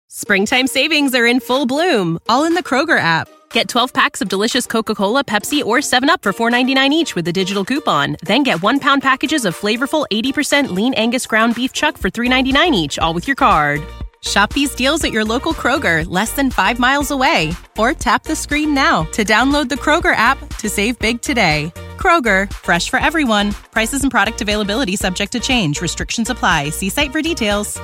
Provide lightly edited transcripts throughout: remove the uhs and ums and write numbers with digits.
Springtime savings are in full bloom, all in the Kroger app. Get 12 packs of delicious Coca-Cola, Pepsi, or 7-Up for $4.99 each with a digital coupon. Then get 1-pound packages of flavorful 80% lean Angus ground beef chuck for $3.99 each, all with your card. Shop these deals at your local Kroger, less than 5 miles away. Or tap the screen now to download the Kroger app to save big today. Kroger, fresh for everyone. Prices and product availability subject to change. Restrictions apply. See site for details.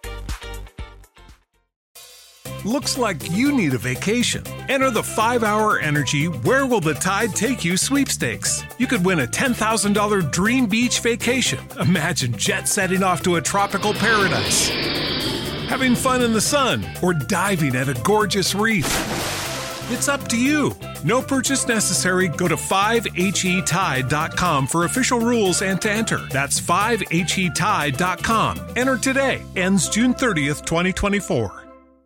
Looks like you need a vacation. Enter the 5-Hour Energy Where Will the Tide Take You sweepstakes. You could win a $10,000 dream beach vacation. Imagine jet setting off to a tropical paradise, having fun in the sun, or diving at a gorgeous reef. It's up to you. No purchase necessary. Go to 5HETide.com for official rules and to enter. That's 5HETide.com. Enter today. Ends June 30th, 2024.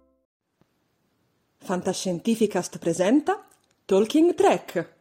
Fantascientificast presenta Talking Trek.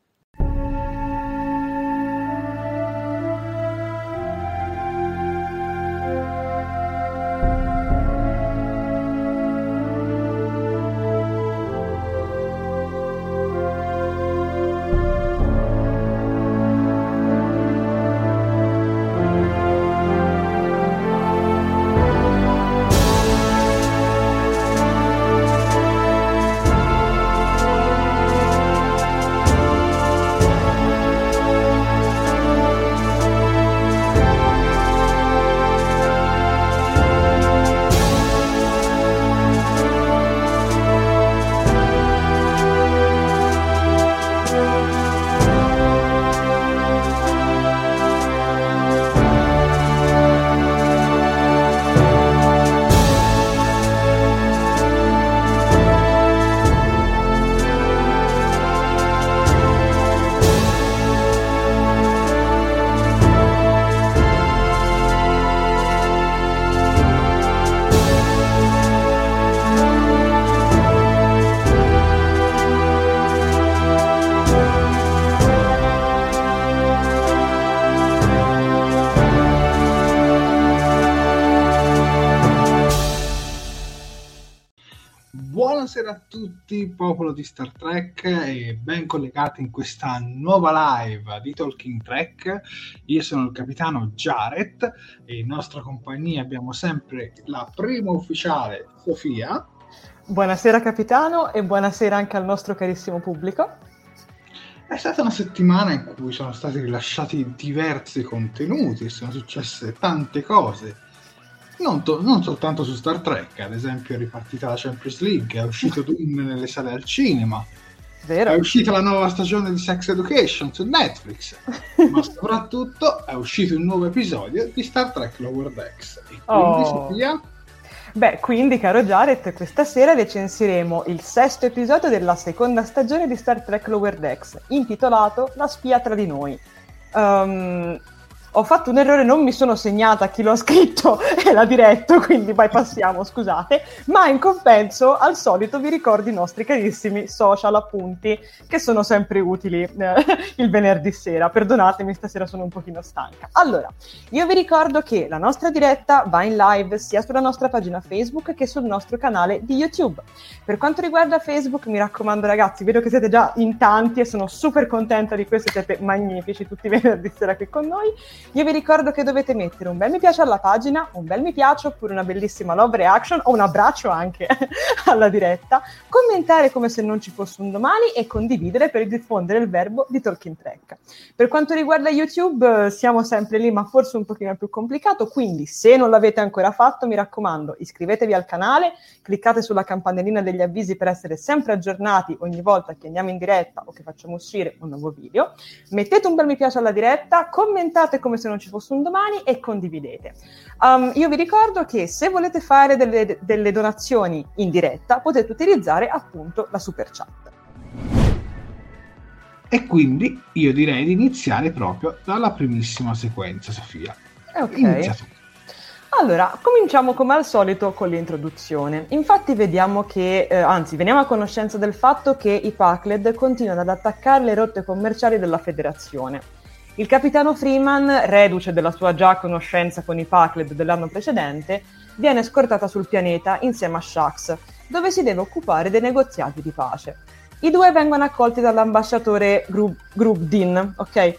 Buonasera a tutti, popolo di Star Trek, e ben collegati in questa nuova live di Talking Trek. Io sono il capitano Jared e in nostra compagnia abbiamo sempre la prima ufficiale Sofia. Buonasera capitano e buonasera anche al nostro carissimo pubblico. È stata una settimana in cui sono stati rilasciati diversi contenuti e sono successe tante cose. Non soltanto su Star Trek, ad esempio è ripartita la Champions League, è uscito Dune nelle sale al cinema, Vero? È uscita la nuova stagione di Sex Education su Netflix, ma soprattutto è uscito un nuovo episodio di Star Trek Lower Decks. E quindi Sofia? Beh, quindi caro Jared, questa sera recensiremo il 6º episodio della seconda stagione di Star Trek Lower Decks, intitolato La spia tra di noi. Ho fatto un errore, non mi sono segnata chi lo ha scritto e l'ha diretto, quindi bypassiamo, scusate, ma in compenso al solito vi ricordo i nostri carissimi social appunti che sono sempre utili il venerdì sera. Perdonatemi, stasera sono un pochino stanca. Allora, io vi ricordo che la nostra diretta va in live sia sulla nostra pagina Facebook che sul nostro canale di YouTube. Per quanto riguarda Facebook, mi raccomando ragazzi, vedo che siete già in tanti e sono super contenta di questo, siete magnifici tutti i venerdì sera qui con noi. Io vi ricordo che dovete mettere un bel mi piace alla pagina, un bel mi piace oppure una bellissima love reaction o un abbraccio anche alla diretta, commentare come se non ci fosse un domani e condividere per diffondere il verbo di Talking Trek. Per quanto riguarda YouTube siamo sempre lì, ma forse un pochino più complicato, quindi se non l'avete ancora fatto mi raccomando iscrivetevi al canale, cliccate sulla campanellina degli avvisi per essere sempre aggiornati ogni volta che andiamo in diretta o che facciamo uscire un nuovo video, mettete un bel mi piace alla diretta, commentate come se non ci fosse un domani e condividete. Io vi ricordo che se volete fare delle donazioni in diretta potete utilizzare appunto la super chat. E quindi io direi di iniziare proprio dalla primissima sequenza, Sofia. Ok. Inizia tu. Allora, cominciamo come al solito con l'introduzione. Infatti vediamo che, veniamo a conoscenza del fatto che i Pakled continuano ad attaccare le rotte commerciali della Federazione. Il capitano Freeman, reduce della sua già conoscenza con i Pakled dell'anno precedente, viene scortata sul pianeta insieme a Shax, dove si deve occupare dei negoziati di pace. I due vengono accolti dall'ambasciatore Grub-Din, ok?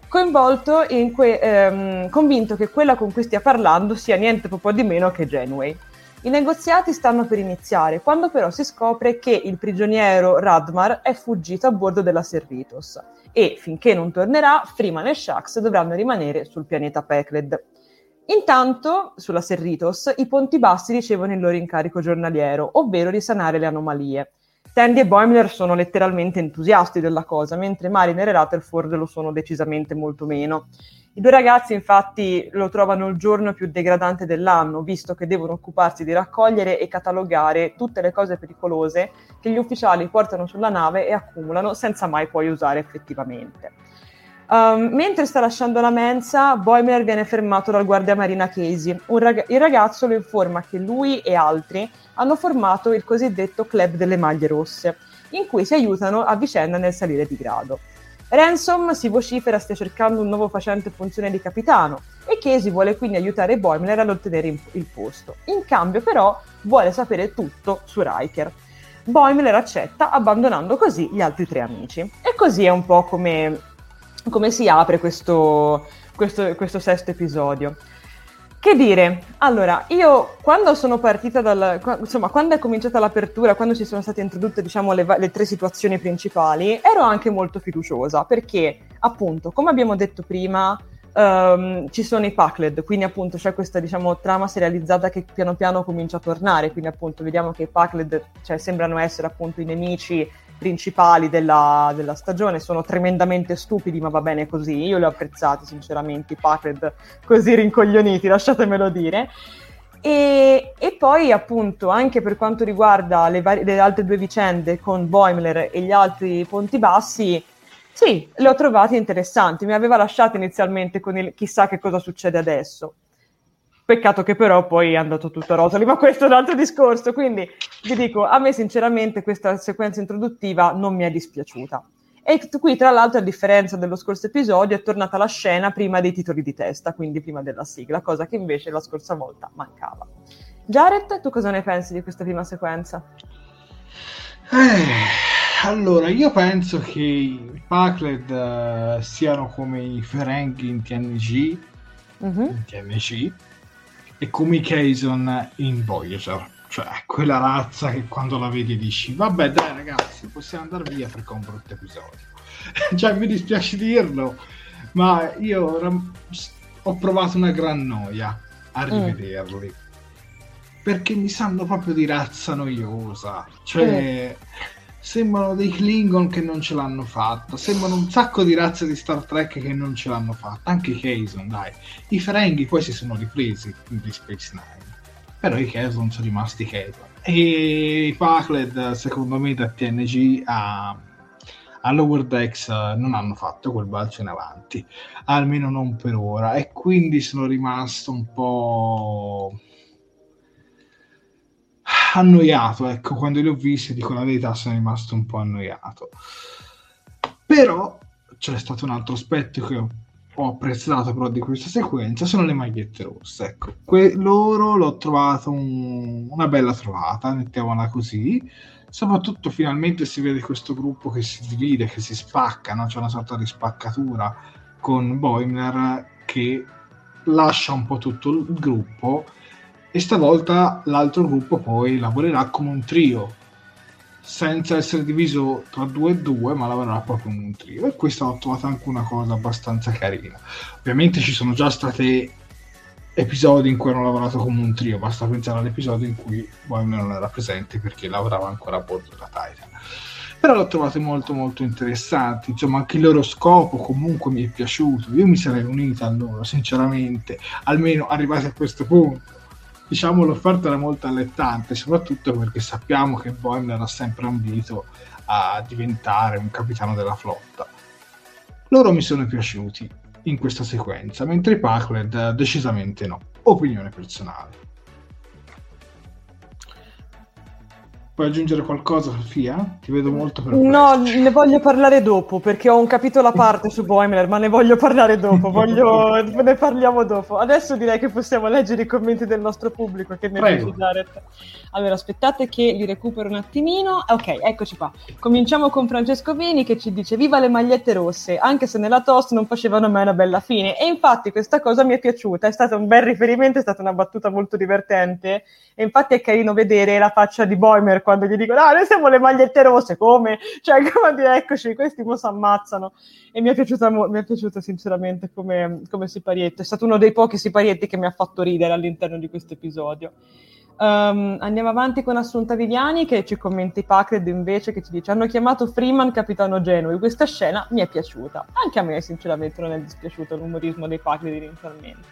Convinto che quella con cui stia parlando sia niente po' di meno che Janeway. I negoziati stanno per iniziare, quando però si scopre che il prigioniero Radmar è fuggito a bordo della Cerritos e, finché non tornerà, Freeman e Shax dovranno rimanere sul pianeta Pakled. Intanto, sulla Cerritos, i Ponti Bassi ricevono il loro incarico giornaliero, ovvero risanare le anomalie. Tandy e Boimler sono letteralmente entusiasti della cosa, mentre Mariner e Rutherford lo sono decisamente molto meno. I due ragazzi infatti lo trovano il giorno più degradante dell'anno, visto che devono occuparsi di raccogliere e catalogare tutte le cose pericolose che gli ufficiali portano sulla nave e accumulano senza mai poi usare effettivamente. Mentre sta lasciando la mensa, Boimler viene fermato dal guardia marina Casey. Il ragazzo lo informa che lui e altri hanno formato il cosiddetto Club delle Maglie Rosse, in cui si aiutano a vicenda nel salire di grado. Ransom si vocifera stia cercando un nuovo facente funzione di capitano e Casey vuole quindi aiutare Boimler ad ottenere il posto. In cambio però vuole sapere tutto su Riker. Boimler accetta, abbandonando così gli altri tre amici. E così è un po' come si apre questo sesto episodio. Che dire? Allora, io quando sono partita quando è cominciata l'apertura, quando ci sono state introdotte, diciamo, le tre situazioni principali, ero anche molto fiduciosa, perché, appunto, come abbiamo detto prima, ci sono i Pakled, quindi appunto c'è questa, diciamo, trama serializzata che piano piano comincia a tornare, quindi appunto vediamo che i Pakled, cioè, sembrano essere appunto i nemici principali della stagione. Sono tremendamente stupidi, ma va bene così. Io li ho apprezzati sinceramente i Pakled così rincoglioniti, lasciatemelo dire. E poi appunto anche per quanto riguarda le altre due vicende con Boimler e gli altri Ponti Bassi, sì, le ho trovate interessanti. Mi aveva lasciato inizialmente con il chissà che cosa succede adesso. Peccato che però poi è andato tutto a rotoli, ma questo è un altro discorso. Quindi vi dico, a me sinceramente questa sequenza introduttiva non mi è dispiaciuta. E qui tra l'altro, a differenza dello scorso episodio, è tornata la scena prima dei titoli di testa, quindi prima della sigla, cosa che invece la scorsa volta mancava. Jared, tu cosa ne pensi di questa prima sequenza? Allora, io penso che i Pakled siano come i Ferengi in TNG, e come i Kazon in Voyager, cioè quella razza che quando la vedi dici vabbè dai ragazzi, possiamo andare via perché è un brutto episodio. Cioè, mi dispiace dirlo, ma io ho provato una gran noia a rivederli, perché mi sanno proprio di razza noiosa, cioè sembrano dei Klingon che non ce l'hanno fatta, sembrano un sacco di razze di Star Trek che non ce l'hanno fatta, anche i Kazon, dai. I Ferengi poi si sono ripresi di Space Nine, però i Kazon sono rimasti Kazon. E i Pakled, secondo me, da TNG a Lower Decks non hanno fatto quel balzo in avanti, almeno non per ora, e quindi sono rimasto un po' annoiato, ecco. Quando li ho visti, dico la verità, sono rimasto un po' annoiato. Però c'è stato un altro aspetto che ho apprezzato però di questa sequenza, sono le magliette rosse, ecco. Loro l'ho trovato una bella trovata, mettiamola così. Soprattutto finalmente si vede questo gruppo che si divide, che si spacca, no? C'è una sorta di spaccatura con Boimler che lascia un po' tutto il gruppo, e stavolta l'altro gruppo poi lavorerà come un trio, senza essere diviso tra 2 e 2, ma lavorerà proprio come un trio, e questa ho trovato anche una cosa abbastanza carina. Ovviamente ci sono già stati episodi in cui hanno lavorato come un trio, basta pensare all'episodio in cui Boimler non era presente perché lavorava ancora a bordo della Titan. Però l'ho trovato molto molto interessanti, insomma anche il loro scopo comunque mi è piaciuto, io mi sarei unita a loro sinceramente, almeno arrivati a questo punto. Diciamo, l'offerta era molto allettante, soprattutto perché sappiamo che Boimler ha sempre ambito a diventare un capitano della flotta. Loro mi sono piaciuti in questa sequenza, mentre i Pakled decisamente no. Opinione personale. Puoi aggiungere qualcosa, Sofia? Ti vedo molto No, perplessa. ne voglio parlare dopo, perché ho un capitolo a parte su Boimler, ma ne voglio parlare dopo, ne parliamo dopo. Adesso direi che possiamo leggere i commenti del nostro pubblico, che ne Prego. dici, Jared? Allora, aspettate che li recupero un attimino. Ok, eccoci qua. Cominciamo con Francesco Vini che ci dice: viva le magliette rosse, anche se nella toast non facevano mai una bella fine. E infatti questa cosa mi è piaciuta, è stato un bel riferimento, è stata una battuta molto divertente. E infatti è carino vedere la faccia di Boimler quando gli dicono noi siamo le magliette rosse, come? Cioè, come dire, eccoci, questi mo si ammazzano. E mi è piaciuto sinceramente come siparietto. È stato uno dei pochi siparietti che mi ha fatto ridere all'interno di questo episodio. Andiamo avanti con Assunta Viviani che ci commenta i Packard invece, che ci dice: hanno chiamato Freeman capitano Genui, questa scena mi è piaciuta. Anche a me sinceramente non è dispiaciuto l'umorismo dei Packard inizialmente.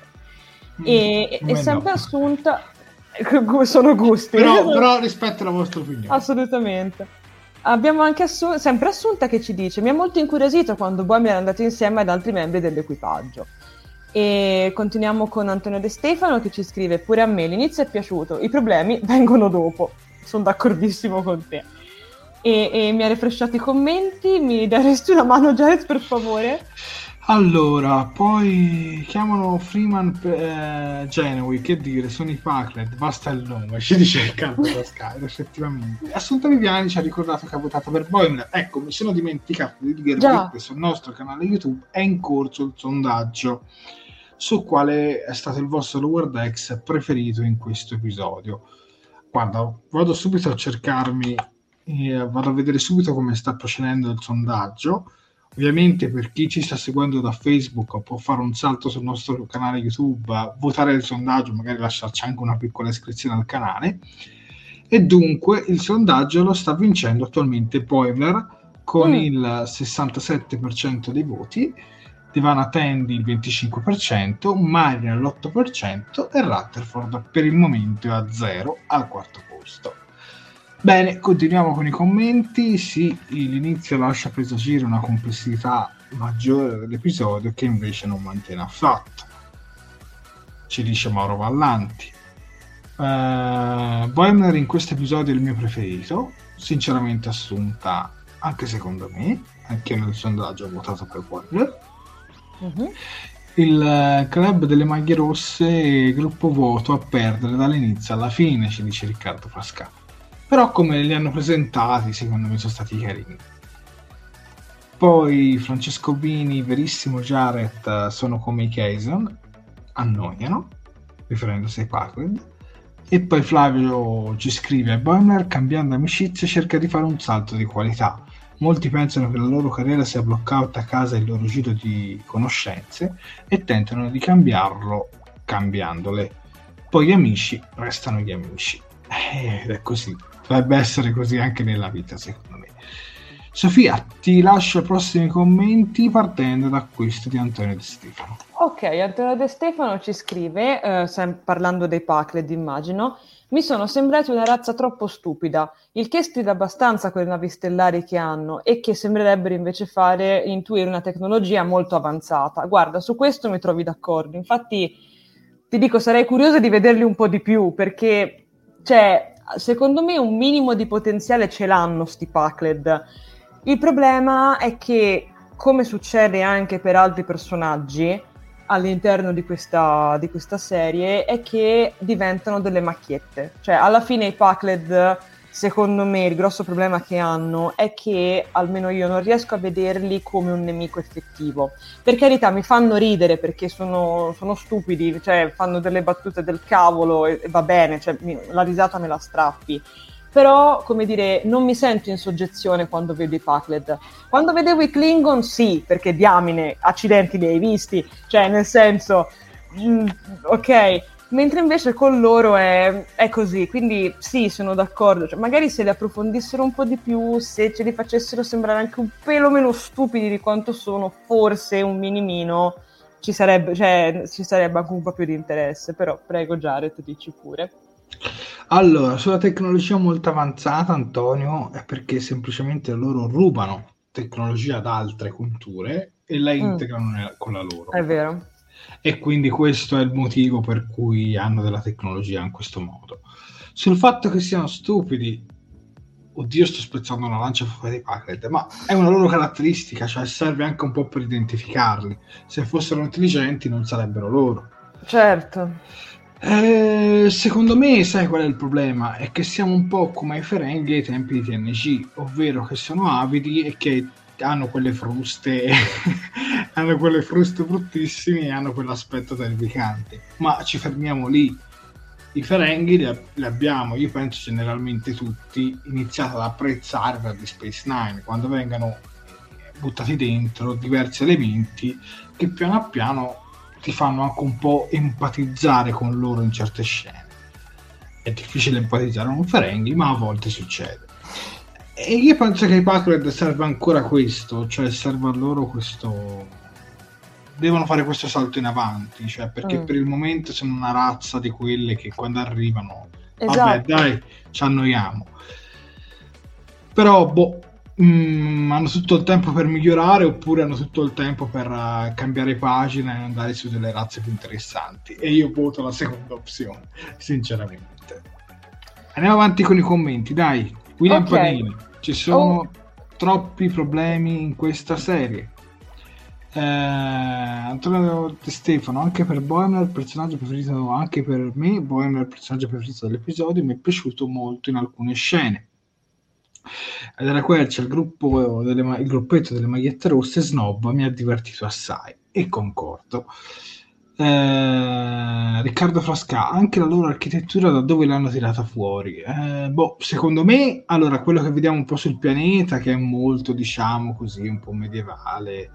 E sempre no. Assunta sono gusti, però rispetto alla vostra opinione. Assolutamente. Abbiamo anche sempre Assunta che ci dice: mi ha molto incuriosito quando Boimler è andato insieme ad altri membri dell'equipaggio. E continuiamo con Antonio De Stefano che ci scrive: pure a me l'inizio è piaciuto, i problemi vengono dopo. Sono d'accordissimo con te. E mi ha refresciato i commenti. Mi daresti una mano, Jared, per favore? Allora, poi chiamano Freeman Genui, che dire, sono i Packard, basta il nome, ci dice Riccardo Pascale, effettivamente. Assunta Viviani ci ha ricordato che ha votato per Boimler. Ecco, mi sono dimenticato di dire che sul nostro canale YouTube è in corso il sondaggio su quale è stato il vostro Lower Decks preferito in questo episodio. Guarda, vado subito a cercarmi, vado a vedere subito come sta procedendo il sondaggio. Ovviamente per chi ci sta seguendo da Facebook può fare un salto sul nostro canale YouTube, votare il sondaggio, magari lasciarci anche una piccola iscrizione al canale. E dunque il sondaggio lo sta vincendo attualmente Boimler con il 67% dei voti, Divana Tandy il 25%, Marina l'8% e Rutherford per il momento è a 0 al quarto posto. Bene, continuiamo con i commenti. Sì, l'inizio lascia presagire una complessità maggiore dell'episodio che invece non mantiene affatto. Ci dice Mauro Vallanti. Boimler in questo episodio è il mio preferito. Sinceramente Assunta, anche secondo me, anche nel sondaggio ho votato per Boimler. Il club delle maglie rosse, gruppo voto a perdere dall'inizio alla fine, ci dice Riccardo Pascale. Però come li hanno presentati secondo me sono stati carini. Poi Francesco Vini, verissimo Jared, sono come i Kaysen, annoiano, riferendosi ai Packard. E poi Flavio ci scrive: Boimler cambiando amicizia cerca di fare un salto di qualità. Molti pensano che la loro carriera sia bloccata a casa il loro giro di conoscenze e tentano di cambiarlo cambiandole. Poi gli amici restano gli amici. Ed è così. Dovrebbe essere così anche nella vita, secondo me. Sofia, ti lascio i prossimi commenti partendo da questo di Antonio De Stefano. Ok, Antonio De Stefano ci scrive, parlando dei Packard immagino: mi sono sembrati una razza troppo stupida, il che stride abbastanza con le navi stellari che hanno e che sembrerebbero invece intuire una tecnologia molto avanzata. Guarda, su questo mi trovi d'accordo. Infatti ti dico, sarei curiosa di vederli un po' di più, perché secondo me un minimo di potenziale ce l'hanno sti Packard. Il problema è che, come succede anche per altri personaggi all'interno di questa serie, è che diventano delle macchiette. Cioè, alla fine i Packard, secondo me, il grosso problema che hanno è che, almeno io, non riesco a vederli come un nemico effettivo. Per carità, mi fanno ridere perché sono stupidi, cioè fanno delle battute del cavolo e va bene, cioè, la risata me la strappi. Però, come dire, non mi sento in soggezione quando vedo i Packard. Quando vedevo i Klingon, sì, perché diamine, accidenti li hai visti, cioè nel senso, ok, mentre invece con loro è così, quindi sì, sono d'accordo, cioè, magari se li approfondissero un po' di più, se ce li facessero sembrare anche un pelo meno stupidi di quanto sono, forse un minimino ci sarebbe anche un po' più di interesse. Però prego Jared, dici pure. Allora, sulla tecnologia molto avanzata, Antonio, è perché semplicemente loro rubano tecnologia da altre culture e la integrano con la loro. È vero. E quindi questo è il motivo per cui hanno della tecnologia in questo modo. Sul fatto che siano stupidi, oddio, sto spezzando una lancia a favore dei Packard, ma è una loro caratteristica, cioè serve anche un po' per identificarli. Se fossero intelligenti non sarebbero loro. Certo. Secondo me, sai qual è il problema? È che siamo un po' come i Ferengi ai tempi di TNG, ovvero che sono avidi e che hanno quelle fruste hanno quelle fruste bruttissime e hanno quell'aspetto terrificante. Ma ci fermiamo lì. I Ferengi li abbiamo, io penso generalmente tutti, iniziato ad apprezzare per Deep Space Nine, quando vengono buttati dentro diversi elementi che piano piano ti fanno anche un po' empatizzare con loro in certe scene. È difficile empatizzare con Ferengi, ma a volte succede. E io penso che ai Packard serve ancora questo, cioè serve a loro questo... devono fare questo salto in avanti, cioè perché per il momento sono una razza di quelle che quando arrivano, vabbè dai, ci annoiamo. Però hanno tutto il tempo per migliorare, oppure hanno tutto il tempo per cambiare pagina e andare su delle razze più interessanti, e io voto la seconda opzione, sinceramente. Andiamo avanti con i commenti, dai. William Panini, ci sono troppi problemi in questa serie. Antonio De Stefano, anche per Boimler il personaggio preferito, anche per me Boimler il personaggio preferito dell'episodio, mi è piaciuto molto in alcune scene. Ed era Quercia, il gruppetto delle magliette rosse snob mi ha divertito assai, e concordo. Riccardo Frasca, anche la loro architettura da dove l'hanno tirata fuori? Secondo me, allora, quello che vediamo un po' sul pianeta, che è molto, diciamo così, un po' medievale,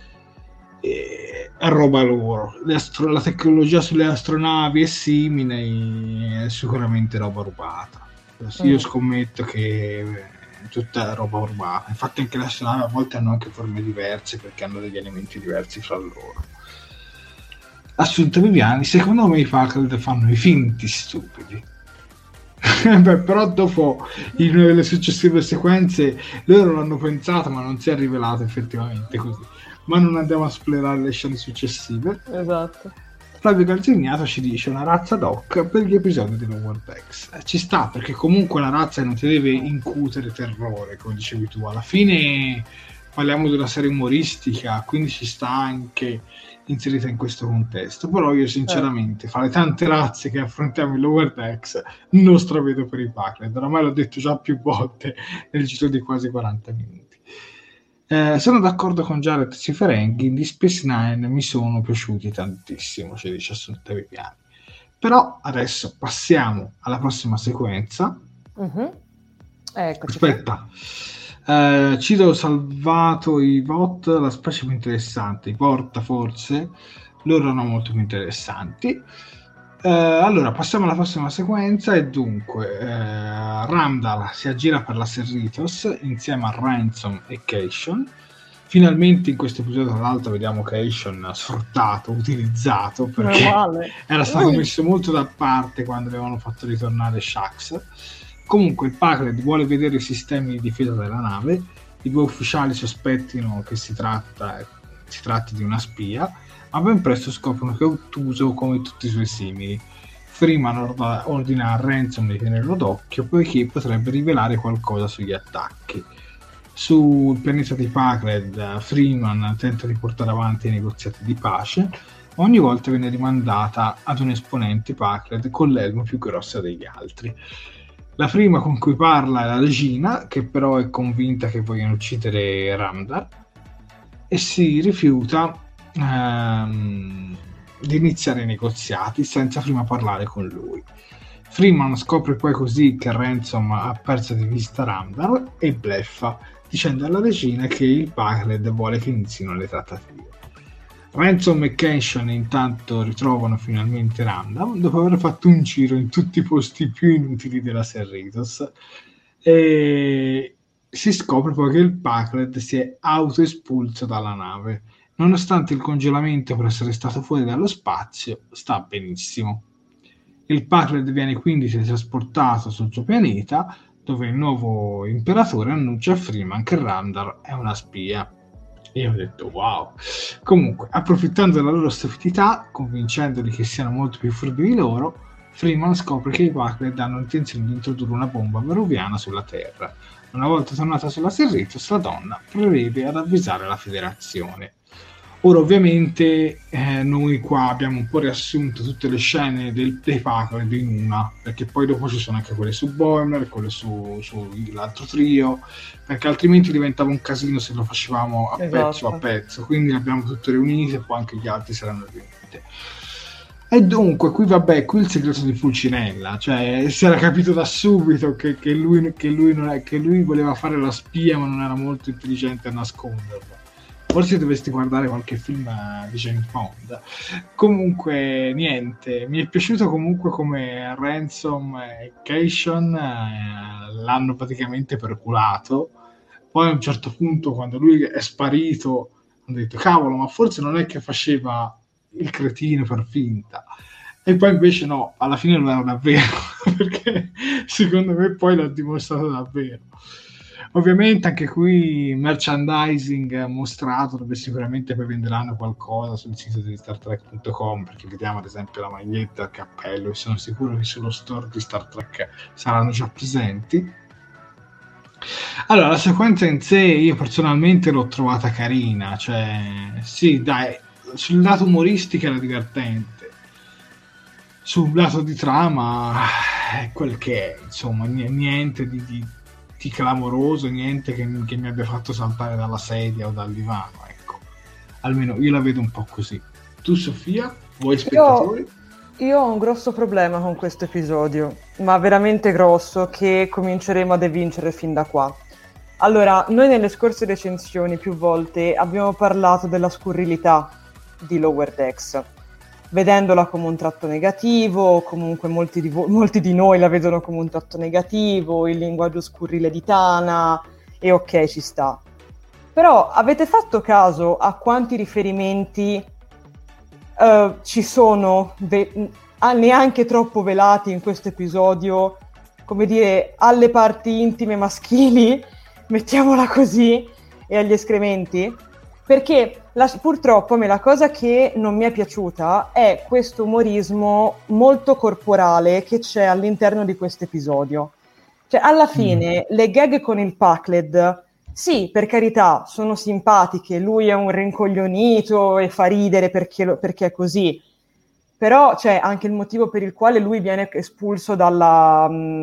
è roba loro. La tecnologia sulle astronavi è simile, è sicuramente roba rubata. Io scommetto che tutta roba rubata. Infatti anche le astronavi a volte hanno anche forme diverse, perché hanno degli elementi diversi fra loro. Assunta Viviani, secondo me i Packard fanno i finti stupidi. Però dopo, in una delle successive sequenze, loro l'hanno pensato, ma non si è rivelato effettivamente così. Ma non andiamo a spoilerare le scene successive. Esatto. Flavio Calzignato ci dice una razza doc per gli episodi di Lower Decks. Ci sta, perché comunque la razza non ti deve incutere terrore, come dicevi tu. Alla fine parliamo di una serie umoristica, quindi ci sta anche inserita in questo contesto. Però io sinceramente fra le tante razze che affrontiamo in Lower Decks non stravedo per i Packard. Oramai l'ho detto già più volte nel giro di quasi 40 minuti. Sono d'accordo con Jared sui Ferengi, di Space Nine mi sono piaciuti tantissimo, ci dice Assunta Viviani. Però adesso passiamo alla prossima sequenza. Aspetta, Cido salvato i Vought, la specie più interessante, i Porta forse, loro erano molto più interessanti. Allora passiamo alla prossima sequenza, e dunque Ramdal si aggira per la Cerritos insieme a Ransom e Keishon. Finalmente in questo episodio, tra l'altro, vediamo Keishon sfruttato, utilizzato, perché era stato messo molto da parte quando avevano fatto ritornare Shax. Comunque il Packard vuole vedere i sistemi di difesa della nave. I due ufficiali sospettino che si tratti di una spia, ma ben presto scoprono che è ottuso come tutti i suoi simili. Freeman ordina a Ransom di tenerlo d'occhio, poiché potrebbe rivelare qualcosa sugli attacchi. Sul pianeta di Packard, Freeman tenta di portare avanti i negoziati di pace, ma ogni volta viene rimandata ad un esponente Packard con l'elmo più grossa degli altri. La prima con cui parla è la regina, che però è convinta che vogliono uccidere Ramdal, e si rifiuta di iniziare i negoziati senza prima parlare con lui. Freeman scopre poi così che Ransom ha perso di vista Ramdal e bleffa, dicendo alla regina che il Packard vuole che inizino le trattative. Ransom e Keishon intanto ritrovano finalmente Ramdal dopo aver fatto un giro in tutti i posti più inutili della Cerritos, e si scopre poi che il Packard si è autoespulso dalla nave. Nonostante il congelamento per essere stato fuori dallo spazio, sta benissimo. Il Packard viene quindi trasportato sul suo pianeta, dove il nuovo imperatore annuncia a Freeman che Ramdal è una spia. E io ho detto wow. Comunque, approfittando della loro stupidità, convincendoli che siano molto più furbi di loro, Freeman scopre che i Packlet hanno intenzione di introdurre una bomba veruviana sulla Terra. Una volta tornata sulla Cerritos, la donna provvede ad avvisare la Federazione. Ora ovviamente noi qua abbiamo un po' riassunto tutte le scene dei Packlet in una, perché poi dopo ci sono anche quelle su Boimler, quelle su l'altro trio, perché altrimenti diventava un casino se lo facevamo a pezzo a pezzo, quindi le abbiamo tutte riunite e poi anche gli altri saranno riunite. E dunque qui il segreto di Pulcinella, cioè si era capito da subito che lui voleva fare la spia, ma non era molto intelligente a nasconderlo. Forse dovresti guardare qualche film di James Bond. Comunque niente, mi è piaciuto comunque come Ransom e Cation l'hanno praticamente perculato. Poi a un certo punto, quando lui è sparito, hanno detto cavolo, ma forse non è che faceva il cretino per finta, e poi invece no, alla fine lo era davvero perché secondo me poi l'ha dimostrato davvero. Ovviamente anche qui merchandising mostrato, dove sicuramente poi venderanno qualcosa sul sito di StarTrek.com, perché vediamo ad esempio la maglietta, il cappello, e sono sicuro che sullo store di Star Trek saranno già presenti. Allora, la sequenza in sé io personalmente l'ho trovata carina, cioè sì dai, sul lato umoristico era divertente, sul lato di trama è quel che è, insomma, niente di clamoroso, niente che mi abbia fatto saltare dalla sedia o dal divano, ecco, almeno io la vedo un po' così. Tu Sofia, voi spettatori? Io ho un grosso problema con questo episodio, ma veramente grosso, che cominceremo ad evincere fin da qua. Allora, noi nelle scorse recensioni più volte abbiamo parlato della scurrilità di Lower Decks, vedendola come un tratto negativo, comunque molti di noi la vedono come un tratto negativo, il linguaggio scurrile di Tana, e ok, ci sta. Però avete fatto caso a quanti riferimenti ci sono neanche troppo velati in questo episodio, come dire, alle parti intime maschili, mettiamola così, e agli escrementi? Perché purtroppo a me la cosa che non mi è piaciuta è questo umorismo molto corporale che c'è all'interno di questo episodio. Cioè, alla fine, le gag con il Packlet, sì, per carità, sono simpatiche, lui è un rincoglionito e fa ridere perché è così, però c'è anche il motivo per il quale lui viene espulso dalla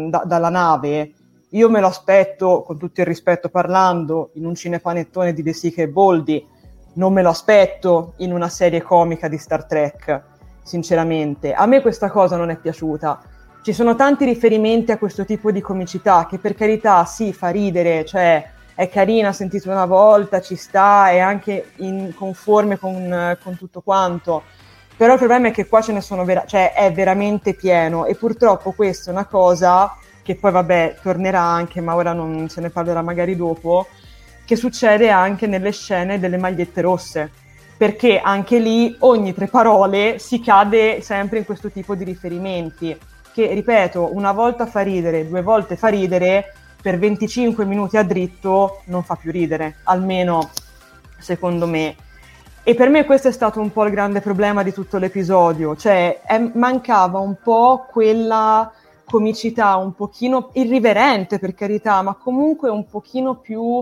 nave. Io me lo aspetto, con tutto il rispetto parlando, in un cinepanettone di De Sica e Boldi, non me lo aspetto in una serie comica di Star Trek, sinceramente. A me questa cosa non è piaciuta. Ci sono tanti riferimenti a questo tipo di comicità che per carità sì, fa ridere, cioè è carina, sentito una volta, ci sta, è anche conforme con tutto quanto. Però il problema è che qua ce ne sono cioè è veramente pieno, e purtroppo questa è una cosa che poi vabbè tornerà anche, ma ora non se ne parlerà magari dopo, che succede anche nelle scene delle magliette rosse, perché anche lì ogni 3 parole si cade sempre in questo tipo di riferimenti, che ripeto, una volta fa ridere, 2 volte fa ridere, per 25 minuti a dritto non fa più ridere, almeno secondo me. E per me questo è stato un po' il grande problema di tutto l'episodio, cioè mancava un po' quella comicità un pochino irriverente, per carità, ma comunque un pochino più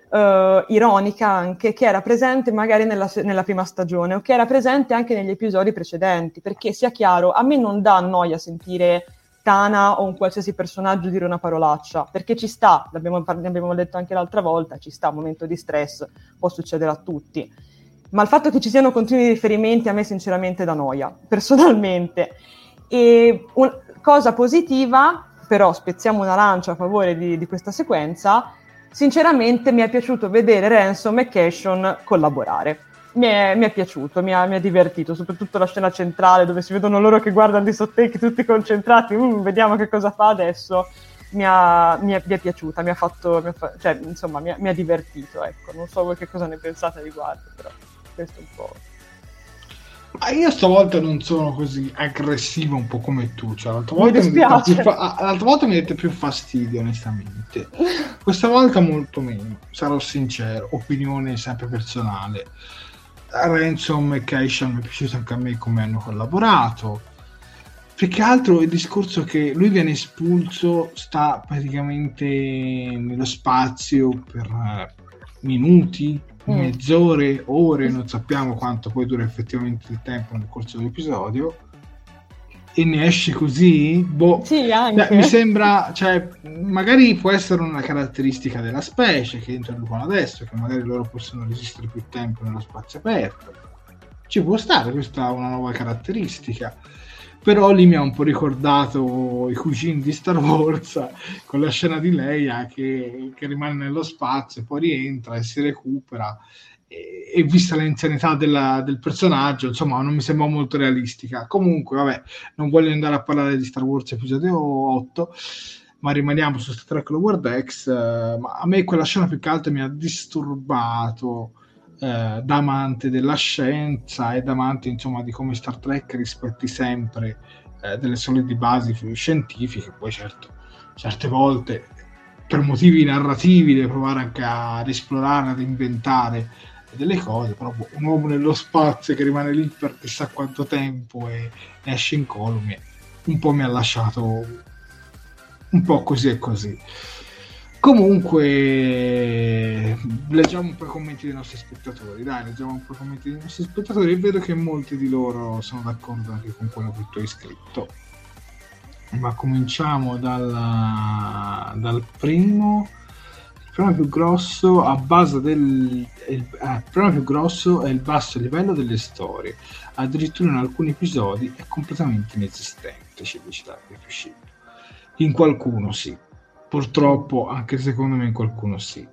ironica anche, che era presente magari nella prima stagione, o che era presente anche negli episodi precedenti, perché sia chiaro, a me non dà noia sentire Tana o un qualsiasi personaggio dire una parolaccia, perché ci sta, ne abbiamo detto anche l'altra volta, ci sta, un momento di stress, può succedere a tutti, ma il fatto che ci siano continui riferimenti a me sinceramente dà noia, personalmente. E cosa positiva, però spezziamo una lancia a favore di questa sequenza, sinceramente mi è piaciuto vedere Ransom e Cation collaborare. Mi è piaciuto, mi ha divertito, soprattutto la scena centrale dove si vedono loro che guardano di sottecchi tutti concentrati, vediamo che cosa fa adesso. Mi è piaciuta, mi ha divertito, ecco. Non so voi che cosa ne pensate a riguardo, però questo è un po'. Ma io stavolta non sono così aggressivo un po' come tu, cioè l'altra volta mi dette più fastidio, onestamente. Questa volta molto meno, sarò sincero, opinione sempre personale. Ransom e Cation mi è piaciuto anche a me come hanno collaborato. più che altro il discorso che lui viene espulso, sta praticamente nello spazio per minuti, mezz'ore, ore, non sappiamo quanto poi dura effettivamente il tempo nel corso dell'episodio, e ne esce così. Sì, anche. Mi sembra, cioè, magari può essere una caratteristica della specie che introducono adesso, che magari loro possono resistere più tempo nello spazio aperto. Ci può stare, questa è una nuova caratteristica. Però lì mi ha un po' ricordato i cugini di Star Wars, con la scena di Leia che rimane nello spazio, poi rientra e si recupera, e vista l'anzianità del personaggio, insomma, non mi sembra molto realistica. Comunque, vabbè, non voglio andare a parlare di Star Wars episodio 8, ma rimaniamo su Star Trek Lower Decks. Ma a me quella scena più che altro mi ha disturbato, da amante della scienza e da amante, insomma, di come Star Trek rispetti sempre delle solide basi scientifiche. Poi certo, certe volte per motivi narrativi deve provare anche ad esplorare, ad inventare delle cose, però un uomo nello spazio che rimane lì per chissà quanto tempo e esce incolume un po' mi ha lasciato un po' così e così. Comunque leggiamo un po' i commenti dei nostri spettatori, e vedo che molti di loro sono d'accordo anche con quello che tu hai scritto, ma cominciamo dal primo. Il problema più grosso il problema più grosso è il basso livello delle storie, addirittura in alcuni episodi è completamente inesistente, ci dice Davide Piscino. In qualcuno sì, purtroppo anche secondo me in qualcuno sì.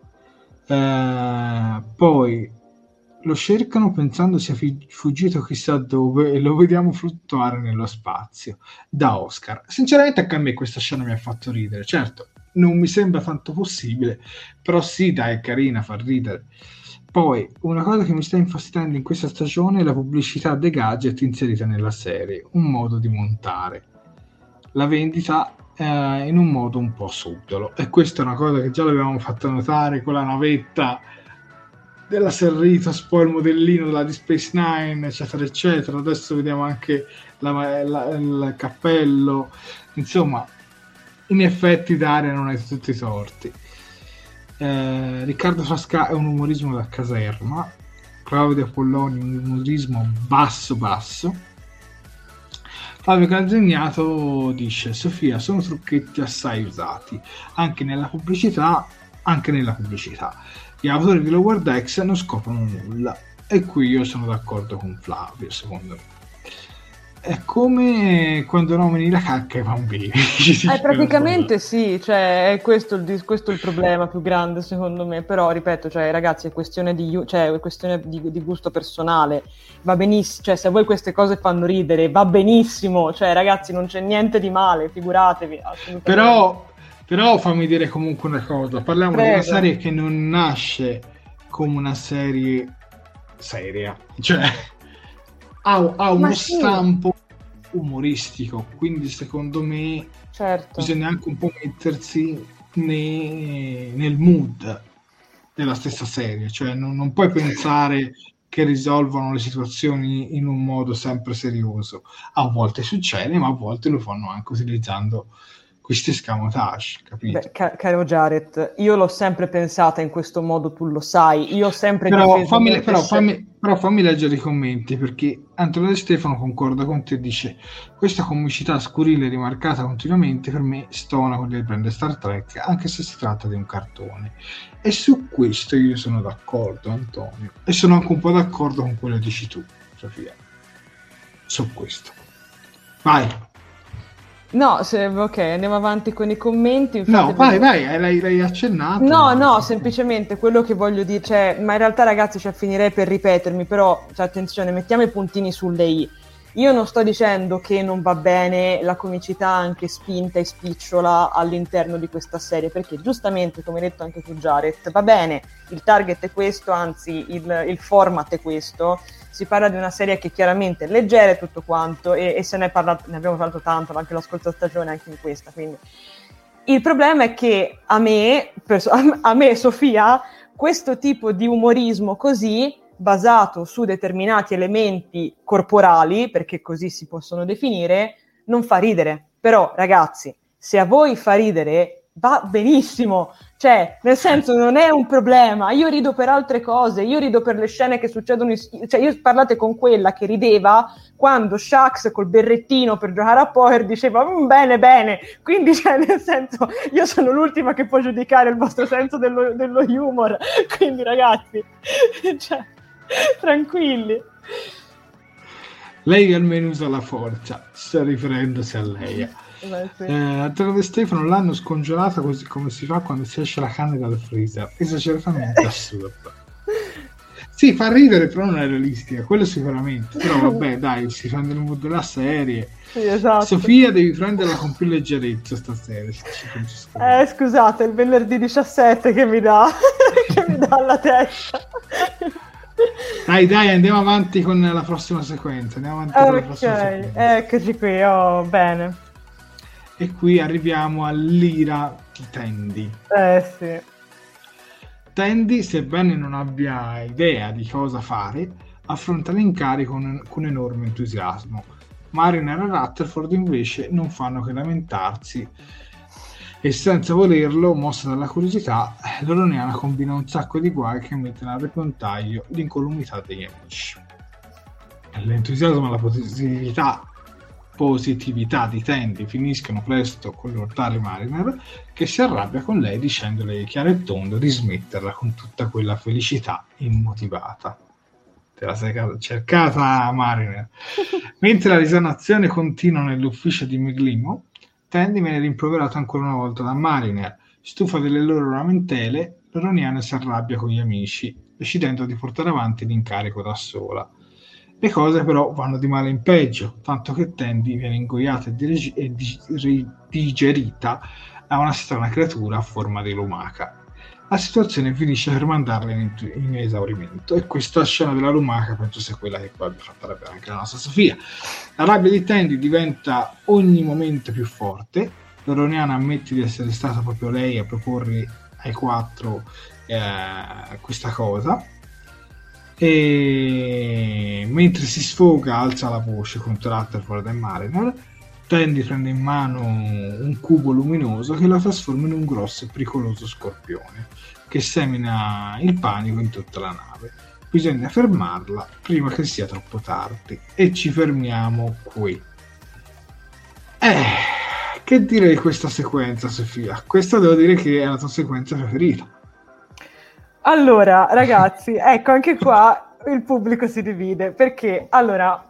Poi lo cercano pensando sia fuggito chissà dove e lo vediamo fluttuare nello spazio. Da Oscar. Sinceramente anche a me questa scena mi ha fatto ridere, certo non mi sembra tanto possibile, però sì, dai, è carina, fa ridere. Poi una cosa che mi sta infastidendo in questa stagione è la pubblicità dei gadget inserita nella serie, un modo di montare la vendita in un modo un po' subdolo, e questa è una cosa che già l'avevamo fatto notare con la navetta della Cerritos, poi il modellino della Deep Space Nine, eccetera eccetera. Adesso vediamo anche il cappello, insomma, in effetti Daria non è tutti i torti. Riccardo Frasca è un umorismo da caserma, Claudio Apolloni un umorismo basso. Fabio Canzegnato dice: Sofia, sono trucchetti assai usati anche nella pubblicità. Gli autori di Lower Decks non scoprono nulla, e qui io sono d'accordo con Flavio. Secondo me è come quando nomini la cacca ai bambini. Praticamente sì, cioè è questo il problema più grande secondo me, però ripeto, cioè ragazzi, è questione di gusto personale, va benissimo, cioè se a voi queste cose fanno ridere va benissimo, cioè ragazzi non c'è niente di male, figuratevi, assolutamente. Però fammi dire comunque una cosa, parliamo di una serie che non nasce come una serie seria, cioè ha uno stampo umoristico, quindi secondo me bisogna anche un po' mettersi nel mood della stessa serie, cioè non puoi pensare che risolvano le situazioni in un modo sempre serioso. A volte succede, ma a volte lo fanno anche utilizzando questi escamotage, capito? Beh, caro Jared, io l'ho sempre pensata in questo modo, tu lo sai, io ho sempre però fammi leggere i commenti, perché Antonio De Stefano concorda con te, dice: questa comicità scurile rimarcata continuamente per me stona con il brand Star Trek, anche se si tratta di un cartone. E su questo io sono d'accordo, Antonio, e sono anche un po' d'accordo con quello che dici tu, Sofia, su questo. Vai. No, ok, andiamo avanti con i commenti. No, vai, l'hai accennato. No, semplicemente quello che voglio dire, cioè, ma in realtà ragazzi, cioè, finirei per ripetermi, però, cioè, attenzione, mettiamo i puntini sulle i. Io non sto dicendo che non va bene la comicità anche spinta e spicciola all'interno di questa serie, perché giustamente, come hai detto anche tu Jared, va bene, il target è questo, anzi il format è questo, si parla di una serie che chiaramente è leggera e tutto quanto, e se ne abbiamo parlato tanto anche la scorsa stagione, anche in questa, quindi il problema è che a me Sofia, questo tipo di umorismo così basato su determinati elementi corporali, perché così si possono definire, non fa ridere. Però, ragazzi, se a voi fa ridere, va benissimo. Cioè, nel senso, non è un problema. Io rido per altre cose, io rido per le scene che succedono cioè, io parlate con quella che rideva quando Shax col berrettino per giocare a poker diceva bene, bene. Quindi, cioè, nel senso, io sono l'ultima che può giudicare il vostro senso dello humor. Quindi, ragazzi, cioè, tranquilli. Lei almeno usa la forza, sta riferendosi a lei. Sì. Antonio Stefano l'hanno scongelata così come si fa quando si esce la carne dal freezer. Esageratamente assurdo. Sì, fa ridere, però non è realistica, quello sicuramente. Però vabbè, dai, si prende il mood della serie. Sì, esatto. Sofia, devi prenderla con più leggerezza stasera. Scusate, il venerdì 17 che mi dà che mi dà alla testa. Dai, andiamo avanti con la prossima sequenza. Andiamo avanti con la prossima sequenza. Eccoci qui, bene. E qui arriviamo all'ira di Tandy. Sì. Tandy, sebbene non abbia idea di cosa fare, affronta l'incarico con enorme entusiasmo. Mariner e Rutherford invece non fanno che lamentarsi e senza volerlo, mossa dalla curiosità, l'Oroniana combina un sacco di guai che mettono a repentaglio l'incolumità degli amici. L'entusiasmo e la positività di Tandy finiscono presto con l'urtare Mariner, che si arrabbia con lei dicendole chiaro e tondo di smetterla con tutta quella felicità immotivata. Te la sei cercata, Mariner. Mentre la risanazione continua nell'ufficio di Meglimo, Tandy viene rimproverato ancora una volta da Mariner. Stufa delle loro lamentele, l'Oroniana si arrabbia con gli amici, decidendo di portare avanti l'incarico da sola. Le cose però vanno di male in peggio, tanto che Tandy viene ingoiata e digerita da una strana creatura a forma di lumaca. La situazione finisce per mandarla in esaurimento, e questa scena della lumaca penso sia quella che poi abbia fatto arrabbiare anche la nostra Sofia. La rabbia di Tandy diventa ogni momento più forte. L'Oroniana ammette di essere stata proprio lei a proporre ai quattro questa cosa, e mentre si sfoga alza la voce contro Rutherford e Mariner. Tandy prende in mano un cubo luminoso che la trasforma in un grosso e pericoloso scorpione che semina il panico in tutta la nave. Bisogna fermarla prima che sia troppo tardi, e ci fermiamo qui. Che dire di questa sequenza, Sofia? Questa devo dire che è la tua sequenza preferita. Allora, ragazzi, ecco, anche qua il pubblico si divide, perché allora,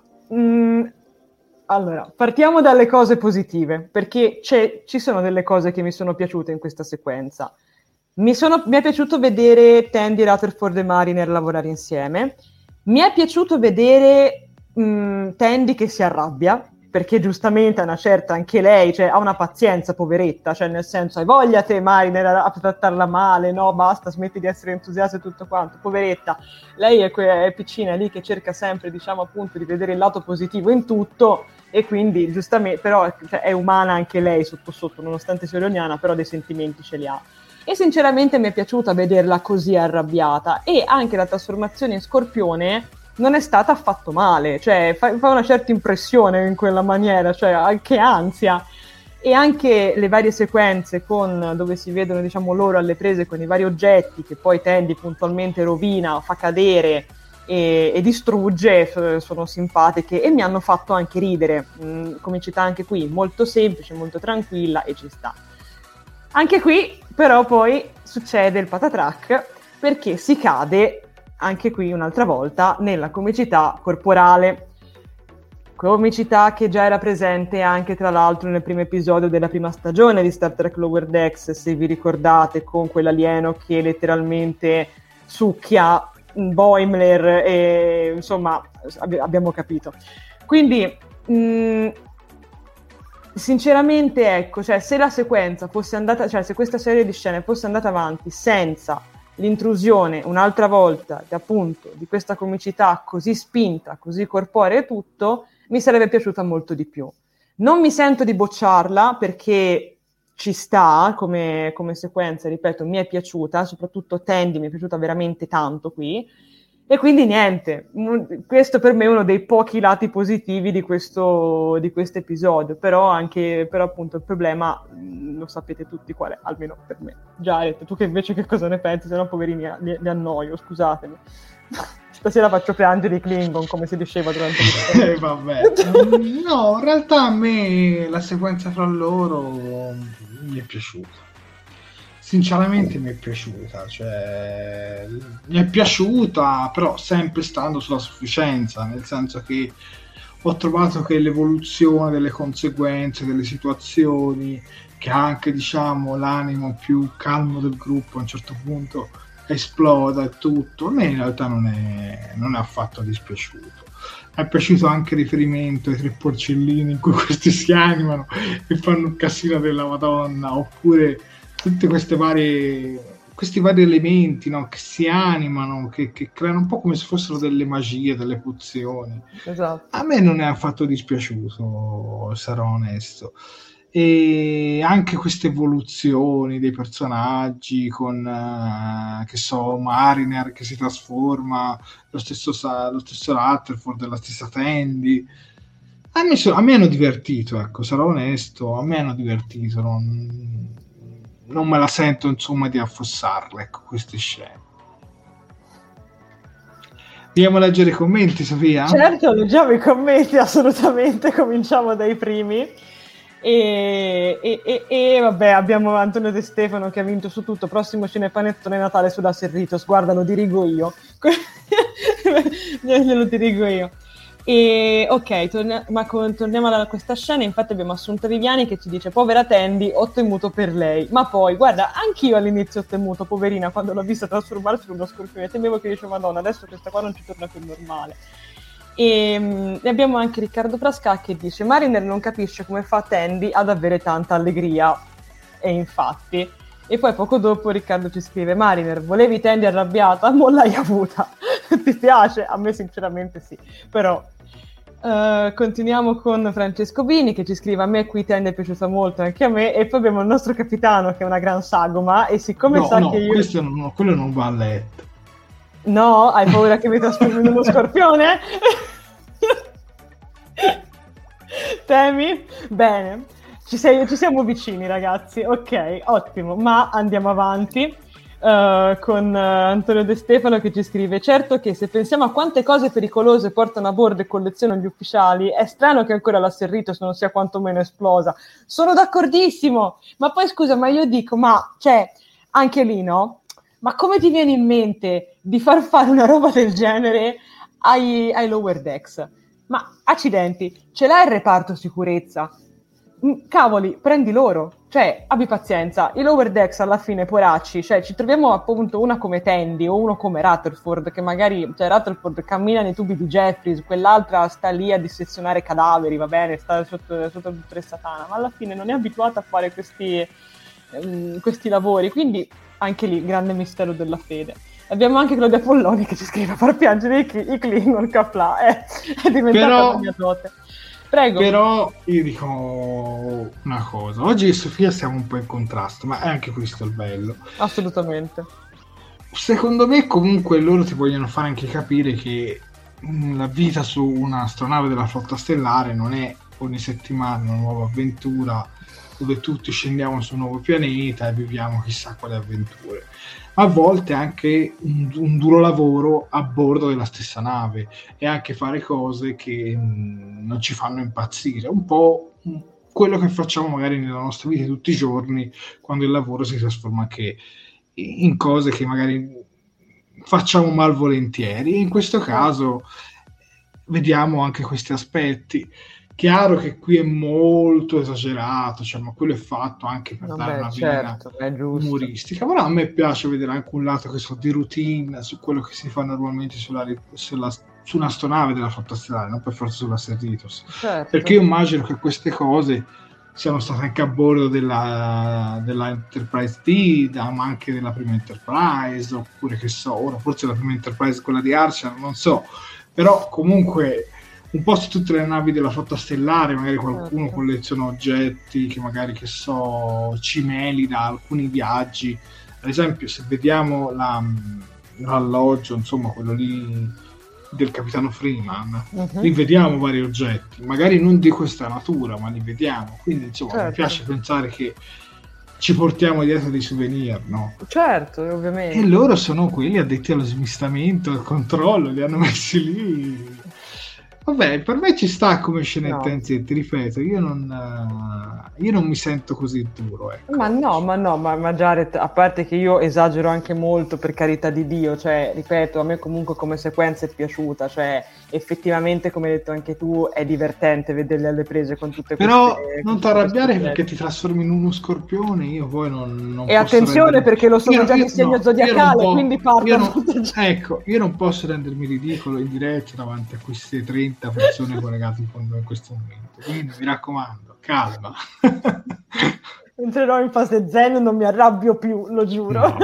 partiamo dalle cose positive, perché ci sono delle cose che mi sono piaciute in questa sequenza. Mi è piaciuto vedere Tandy, Rutherford e Mariner lavorare insieme. Mi è piaciuto vedere Tandy che si arrabbia, perché giustamente a una certa anche lei, cioè, ha una pazienza, poveretta, cioè nel senso, hai voglia te Mariner a trattarla male, no, basta, smetti di essere entusiasta e tutto quanto, poveretta. Lei è piccina, lì che cerca sempre, diciamo appunto, di vedere il lato positivo in tutto, e quindi giustamente, però cioè, è umana anche lei sotto sotto, nonostante sia oroniana, però dei sentimenti ce li ha. E sinceramente mi è piaciuta vederla così arrabbiata, e anche la trasformazione in scorpione non è stata affatto male, cioè fa una certa impressione in quella maniera, cioè anche ansia. E anche le varie sequenze dove si vedono, diciamo, loro alle prese con i vari oggetti che poi Tandy puntualmente rovina, fa cadere e distrugge, sono simpatiche e mi hanno fatto anche ridere. Comicità anche qui molto semplice, molto tranquilla, e ci sta. Anche qui però poi succede il patatrack, perché si cade anche qui un'altra volta nella comicità corporale, comicità che già era presente anche tra l'altro nel primo episodio della prima stagione di Star Trek Lower Decks, se vi ricordate, con quell'alieno che letteralmente succhia Boimler, e insomma abbiamo capito. Quindi sinceramente, ecco, cioè se la sequenza fosse andata, cioè se questa serie di scene fosse andata avanti senza l'intrusione un'altra volta appunto di questa comicità così spinta, così corporea e tutto, mi sarebbe piaciuta molto di più. Non mi sento di bocciarla, perché ci sta come sequenza, ripeto, mi è piaciuta, soprattutto Tandy mi è piaciuta veramente tanto qui, E quindi niente, questo per me è uno dei pochi lati positivi di questo episodio, però appunto il problema lo sapete tutti qual è, almeno per me. Jared, tu che invece che cosa ne pensi? Se no poverini li annoio, scusatemi. Stasera faccio piangere i Klingon come si diceva durante il vabbè. No, in realtà a me la sequenza fra loro mi è piaciuta. Sinceramente mi è piaciuta, cioè mi è piaciuta, però sempre stando sulla sufficienza, nel senso che ho trovato che l'evoluzione delle conseguenze, delle situazioni, che anche diciamo l'animo più calmo del gruppo a un certo punto esploda e tutto, a me in realtà non è affatto dispiaciuto. Mi è piaciuto anche il riferimento ai 3 porcellini in cui questi si animano e fanno un casino della Madonna, oppure tutti questi vari elementi, no, che si animano, che creano un po' come se fossero delle magie, delle pozioni. Esatto. A me non è affatto dispiaciuto, sarò onesto. E anche queste evoluzioni dei personaggi con che so, Mariner che si trasforma, lo stesso Rutherford, la stessa Tandy, a me hanno divertito, ecco, sarò onesto, a me hanno divertito, non me la sento insomma di affossarle, ecco, queste scene. Andiamo a leggere i commenti, Sofia? Certo, leggiamo i commenti, assolutamente, cominciamo dai primi. E vabbè, abbiamo Antonio De Stefano che ha vinto su tutto. Prossimo cinepanettone Natale sulla Serritos, guarda, lo dirigo io. Glielo dirigo io. E ok, torniamo a questa scena. Infatti abbiamo Assunta Viviani che ci dice: povera Tandy, ho temuto per lei. Ma poi, guarda, anch'io all'inizio ho temuto, poverina, quando l'ho vista trasformarsi in uno scorpione. Temevo che dice: Madonna, adesso questa qua non ci torna più normale. E abbiamo anche Riccardo Frasca che dice: Mariner non capisce come fa Tandy ad avere tanta allegria. E infatti. E poi poco dopo Riccardo ci scrive: Mariner, volevi Tandy arrabbiata? Mo' l'hai avuta. Ti piace? A me sinceramente sì. Però continuiamo con Francesco Bini che ci scrive: a me qui Tandy è piaciuta molto, anche a me. E poi abbiamo il nostro capitano che è una gran sagoma. E siccome sa che io... quello non va a letto. No? Hai paura che mi trasformi in uno scorpione? Temi? Bene. Ci siamo vicini, ragazzi. Ok, ottimo. Ma andiamo avanti con Antonio De Stefano che ci scrive: certo che se pensiamo a quante cose pericolose portano a bordo e collezionano gli ufficiali, è strano che ancora la Serritos non sia quantomeno esplosa. Sono d'accordissimo. Ma poi scusa, ma io dico, ma cioè, anche lì, no? Ma come ti viene in mente di far fare una roba del genere ai lower decks? Ma accidenti, ce l'hai il reparto sicurezza? Cavoli, prendi loro, cioè abbi pazienza. I lower decks alla fine, poracci, cioè ci troviamo appunto una come Tandy o uno come Rutherford che magari, cioè Rutherford cammina nei tubi di Jeffries, quell'altra sta lì a dissezionare cadaveri, va bene, sta sotto il dottore Satana, ma alla fine non è abituata a fare questi lavori, quindi anche lì grande mistero della fede. Abbiamo anche Claudia Polloni che ci scrive: a far piangere i Klingon, Capla, è diventata la mia dote. Prego. Però io dico una cosa, oggi Sofia siamo un po' in contrasto, ma è anche questo il bello. Assolutamente. Secondo me comunque loro ti vogliono fare anche capire che la vita su un'astronave della flotta stellare non è ogni settimana una nuova avventura dove tutti scendiamo su un nuovo pianeta e viviamo chissà quale avventure. A volte anche un duro lavoro a bordo della stessa nave e anche fare cose che non ci fanno impazzire, un po' quello che facciamo magari nella nostra vita tutti i giorni, quando il lavoro si trasforma anche in cose che magari facciamo malvolentieri. In questo caso vediamo anche questi aspetti. Chiaro che qui è molto esagerato, cioè, ma quello è fatto anche per dare una vena umoristica, però a me piace vedere anche un lato che so di routine su quello che si fa normalmente su un'astronave della flotta stellare, non per forza sulla Serritos, perché io immagino che queste cose siano state anche a bordo della Enterprise D, ma anche della prima Enterprise, oppure che so, ora forse la prima Enterprise, quella di Archer, non so, però comunque un po' su tutte le navi della flotta stellare magari qualcuno colleziona oggetti che magari, che so, cimeli da alcuni viaggi. Ad esempio, se vediamo l'alloggio, insomma, quello lì del capitano Freeman, li vediamo vari oggetti, magari non di questa natura, ma li vediamo, quindi insomma certo. Mi piace pensare che ci portiamo dietro dei souvenir, no? Certo, ovviamente. E loro sono quelli addetti allo smistamento, al controllo, li hanno messi lì. Vabbè, per me ci sta come scenetta in sé, ti ripeto, io non mi sento così duro, ecco. Ma Jared, a parte che io esagero anche molto, per carità di Dio, cioè, ripeto, a me comunque come sequenza è piaciuta, cioè, effettivamente, come hai detto anche tu, è divertente vederle alle prese con tutte queste... Però non ti arrabbiare perché ti trasformi in uno scorpione, io poi non e attenzione perché lo sono già di segno zodiacale, quindi parlo... Ecco, io non posso rendermi ridicolo in diretta davanti a queste 30 persone collegate con noi in questo momento, quindi mi raccomando, calma. Entrerò in fase zen, non mi arrabbio più, lo giuro. No.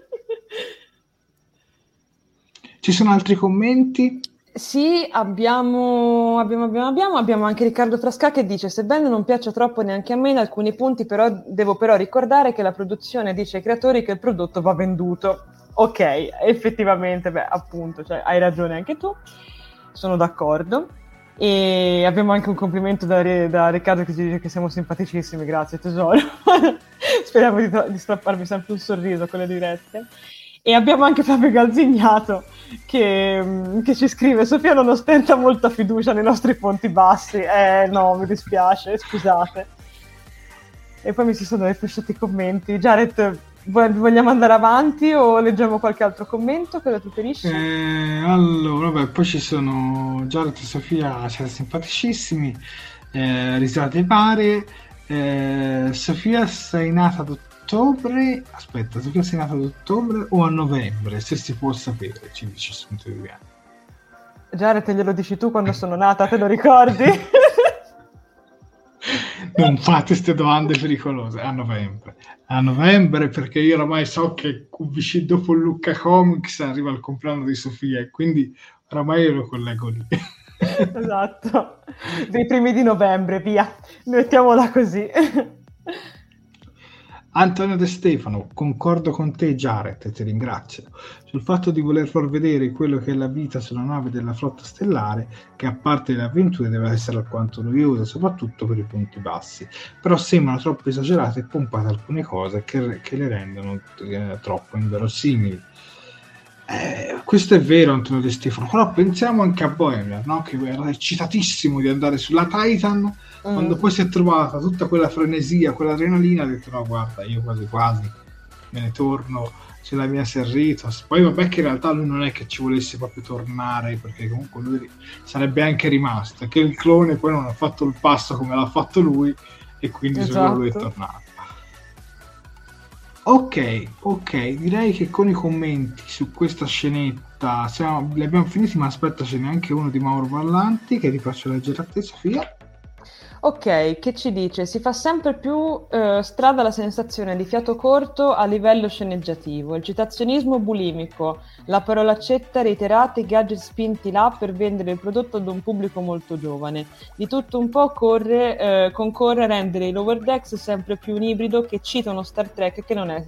Ci sono altri commenti? Sì, abbiamo anche Riccardo Frasca che dice: sebbene non piaccia troppo neanche a me in alcuni punti, devo però ricordare che la produzione dice ai creatori che il prodotto va venduto. Ok, effettivamente, appunto, cioè, hai ragione anche tu, sono d'accordo. E abbiamo anche un complimento da Riccardo che ci dice che siamo simpaticissimi, grazie tesoro. Speriamo di strapparvi sempre un sorriso con le dirette. E abbiamo anche Fabio Galzignato che ci scrive: Sofia non ostenta molta fiducia nei nostri ponti bassi. No, mi dispiace, scusate. E poi mi si sono rifresciati i commenti. Jared, vogliamo andare avanti o leggiamo qualche altro commento? Cosa preferisci? Allora, vabbè, poi ci sono Jared e Sofia, siete simpaticissimi, risate varie. Sofia sei nata ad ottobre, aspetta, Sofia sei nata ad ottobre o a novembre? Se si può sapere, ci dice Assunto Viviani. Jared, glielo dici tu quando sono nata, te lo ricordi? Non fate queste domande pericolose. A novembre, perché io oramai so che dopo Lucca Comics arriva il compleanno di Sofia e quindi oramai io lo collego lì. Esatto, dei primi di novembre, via, mettiamola così. Antonio De Stefano, concordo con te Jared, e ti ringrazio sul fatto di voler far vedere quello che è la vita sulla nave della flotta stellare, che a parte le avventure deve essere alquanto noiosa, soprattutto per i punti bassi, però sembrano troppo esagerate e pompate alcune cose che le rendono troppo inverosimili. Questo è vero, Antonio De Stefano, però pensiamo anche a Boimler, no? Che era eccitatissimo di andare sulla Titan. Quando poi si è trovata tutta quella frenesia, quella adrenalina, ha detto no guarda, io quasi me ne torno, c'è la mia Serritos. Poi vabbè che in realtà lui non è che ci volesse proprio tornare, perché comunque lui sarebbe anche rimasto, che il clone poi non ha fatto il passo come l'ha fatto lui e quindi solo lui è tornato. Ok, direi che con i commenti su questa scenetta li abbiamo finiti, ma aspetta, ce n'è anche uno di Mauro Vallanti che ti faccio leggere a te, Sofia. Ok, che ci dice? Si fa sempre più strada la sensazione di fiato corto a livello sceneggiativo, il citazionismo bulimico, la parolaccetta reiterata, i gadget spinti là per vendere il prodotto ad un pubblico molto giovane. Di tutto un po' concorre a rendere i Lower Decks sempre più un ibrido che cita uno Star Trek che non è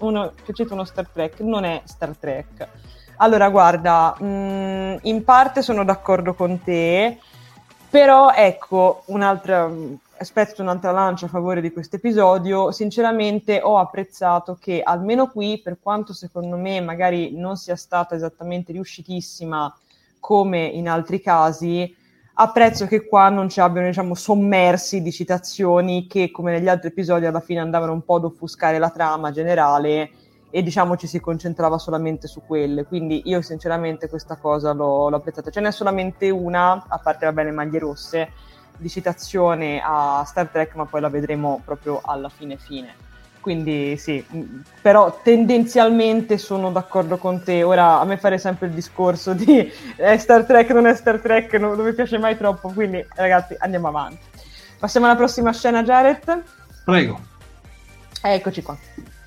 Star Trek. Allora, guarda, in parte sono d'accordo con te. Però ecco, un'altra lancia a favore di questo episodio. Sinceramente ho apprezzato che almeno qui, per quanto secondo me magari non sia stata esattamente riuscitissima come in altri casi, apprezzo che qua non ci abbiano, diciamo, sommersi di citazioni che, come negli altri episodi, alla fine andavano un po' ad offuscare la trama generale e, diciamo, ci si concentrava solamente su quelle. Quindi io sinceramente questa cosa l'ho apprezzata. Ce n'è solamente una, a parte le maglie rosse, di citazione a Star Trek, ma poi la vedremo proprio alla fine. Quindi sì, però tendenzialmente sono d'accordo con te. Ora a me fare sempre il discorso di Star Trek non è Star Trek non mi piace mai troppo, quindi ragazzi andiamo avanti. Passiamo alla prossima scena, Jared. Prego. Eccoci qua.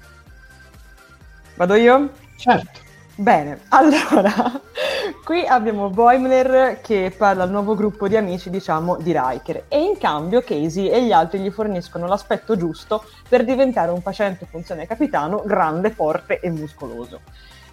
Vado io? Certo. Bene, allora, qui abbiamo Boimler che parla al nuovo gruppo di amici, diciamo, di Riker, e in cambio Casey e gli altri gli forniscono l'aspetto giusto per diventare un facente funzione capitano grande, forte e muscoloso.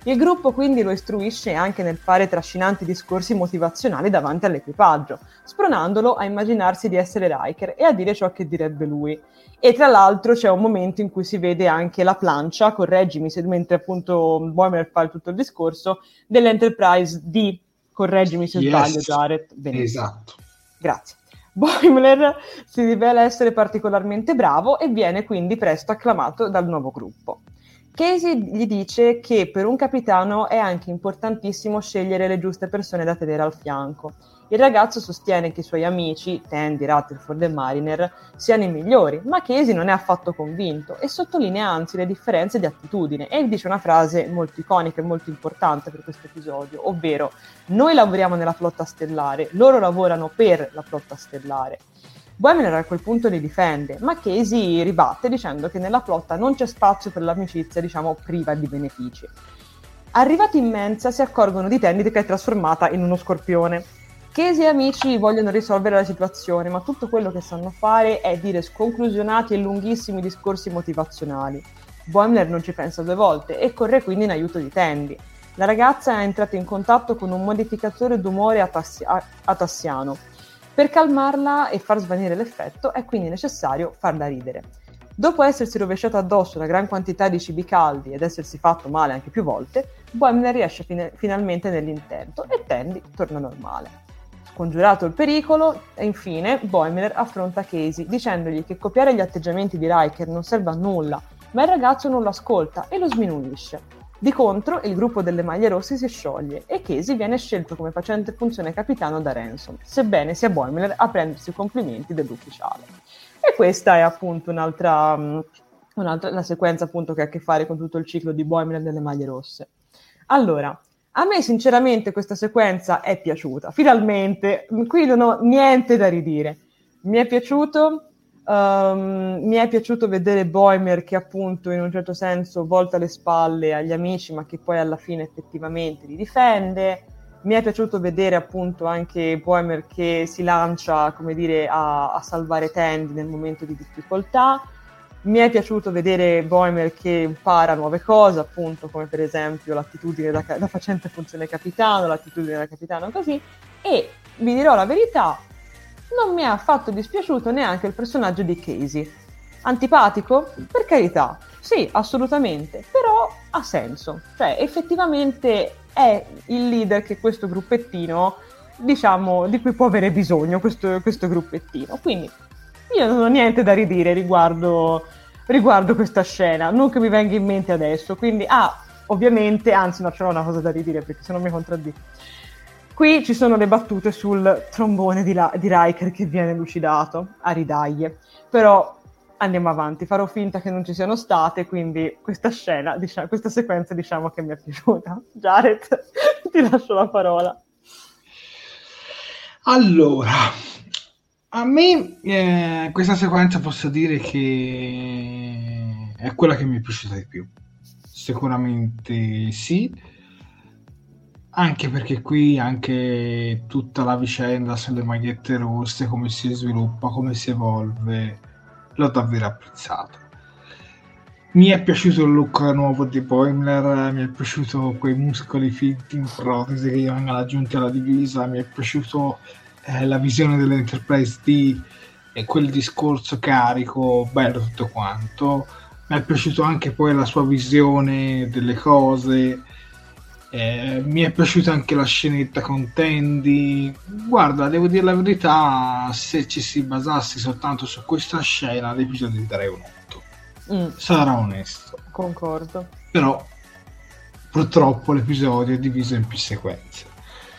Il gruppo quindi lo istruisce anche nel fare trascinanti discorsi motivazionali davanti all'equipaggio, spronandolo a immaginarsi di essere Riker e a dire ciò che direbbe lui. E tra l'altro c'è un momento in cui si vede anche la plancia, correggimi se mentre appunto Boimler fa tutto il discorso, dell'Enterprise D, correggimi se sbaglio Jared. Benissimo. Esatto. Grazie. Boimler si rivela essere particolarmente bravo e viene quindi presto acclamato dal nuovo gruppo. Casey gli dice che per un capitano è anche importantissimo scegliere le giuste persone da tenere al fianco. Il ragazzo sostiene che i suoi amici, Tandy, Rutherford e Mariner, siano i migliori, ma Casey non è affatto convinto e sottolinea anzi le differenze di attitudine e dice una frase molto iconica e molto importante per questo episodio, ovvero: noi lavoriamo nella flotta stellare, loro lavorano per la flotta stellare. Boimler a quel punto li difende, ma Casey ribatte dicendo che nella flotta non c'è spazio per l'amicizia, diciamo, priva di benefici. Arrivati in mensa si accorgono di Tandy che è trasformata in uno scorpione. Casey e amici vogliono risolvere la situazione, ma tutto quello che sanno fare è dire sconclusionati e lunghissimi discorsi motivazionali. Boimler non ci pensa due volte e corre quindi in aiuto di Tandy. La ragazza è entrata in contatto con un modificatore d'umore atassiano. Per calmarla e far svanire l'effetto è quindi necessario farla ridere. Dopo essersi rovesciato addosso una gran quantità di cibi caldi ed essersi fatto male anche più volte, Boimler riesce finalmente nell'intento e Tandy torna normale. Scongiurato il pericolo, infine, Boimler affronta Casey dicendogli che copiare gli atteggiamenti di Riker non serve a nulla, ma il ragazzo non lo ascolta e lo sminuisce. Di contro, il gruppo delle maglie rosse si scioglie e Casey viene scelto come facente funzione capitano da Ransom, sebbene sia Boimler a prendersi i complimenti dell'ufficiale. E questa è appunto un'altra la sequenza appunto che ha a che fare con tutto il ciclo di Boimler delle maglie rosse. Allora, a me sinceramente questa sequenza è piaciuta, finalmente, qui non ho niente da ridire. Mi è piaciuto vedere Boimler che appunto in un certo senso volta le spalle agli amici ma che poi alla fine effettivamente li difende. Mi è piaciuto vedere appunto anche Boimler che si lancia, come dire, a salvare Tandy nel momento di difficoltà. Mi è piaciuto vedere Boimler che impara nuove cose, appunto come per esempio l'attitudine da facente funzione capitano, l'attitudine da capitano così, e vi dirò la verità, non mi è affatto dispiaciuto neanche il personaggio di Casey. Antipatico? Per carità, sì, assolutamente, però ha senso, cioè effettivamente è il leader che questo gruppettino, diciamo, di cui può avere bisogno questo gruppettino, quindi io non ho niente da ridire riguardo questa scena, non che mi venga in mente adesso, quindi ovviamente, anzi no, c'è una cosa da ridire perché se no mi contraddico. Qui ci sono le battute sul trombone di Riker che viene lucidato a ridaglie, però andiamo avanti, farò finta che non ci siano state, quindi questa scena, questa sequenza diciamo che mi è piaciuta. Jared, ti lascio la parola. Allora, a me questa sequenza posso dire che è quella che mi è piaciuta di più. Sicuramente sì, anche perché qui anche tutta la vicenda sulle magliette rosse, come si sviluppa, come si evolve, l'ho davvero apprezzato. Mi è piaciuto il look nuovo di Boimler, mi è piaciuto quei muscoli finti in protesi che gli vengono aggiunti alla divisa, mi è piaciuto la visione dell'Enterprise D e quel discorso carico, bello tutto quanto. Mi è piaciuto anche poi la sua visione delle cose, mi è piaciuta anche la scenetta con Tandy. Guarda, devo dire la verità, se ci si basasse soltanto su questa scena l'episodio gli darei un 8. Sarà onesto, concordo, però purtroppo l'episodio è diviso in più sequenze.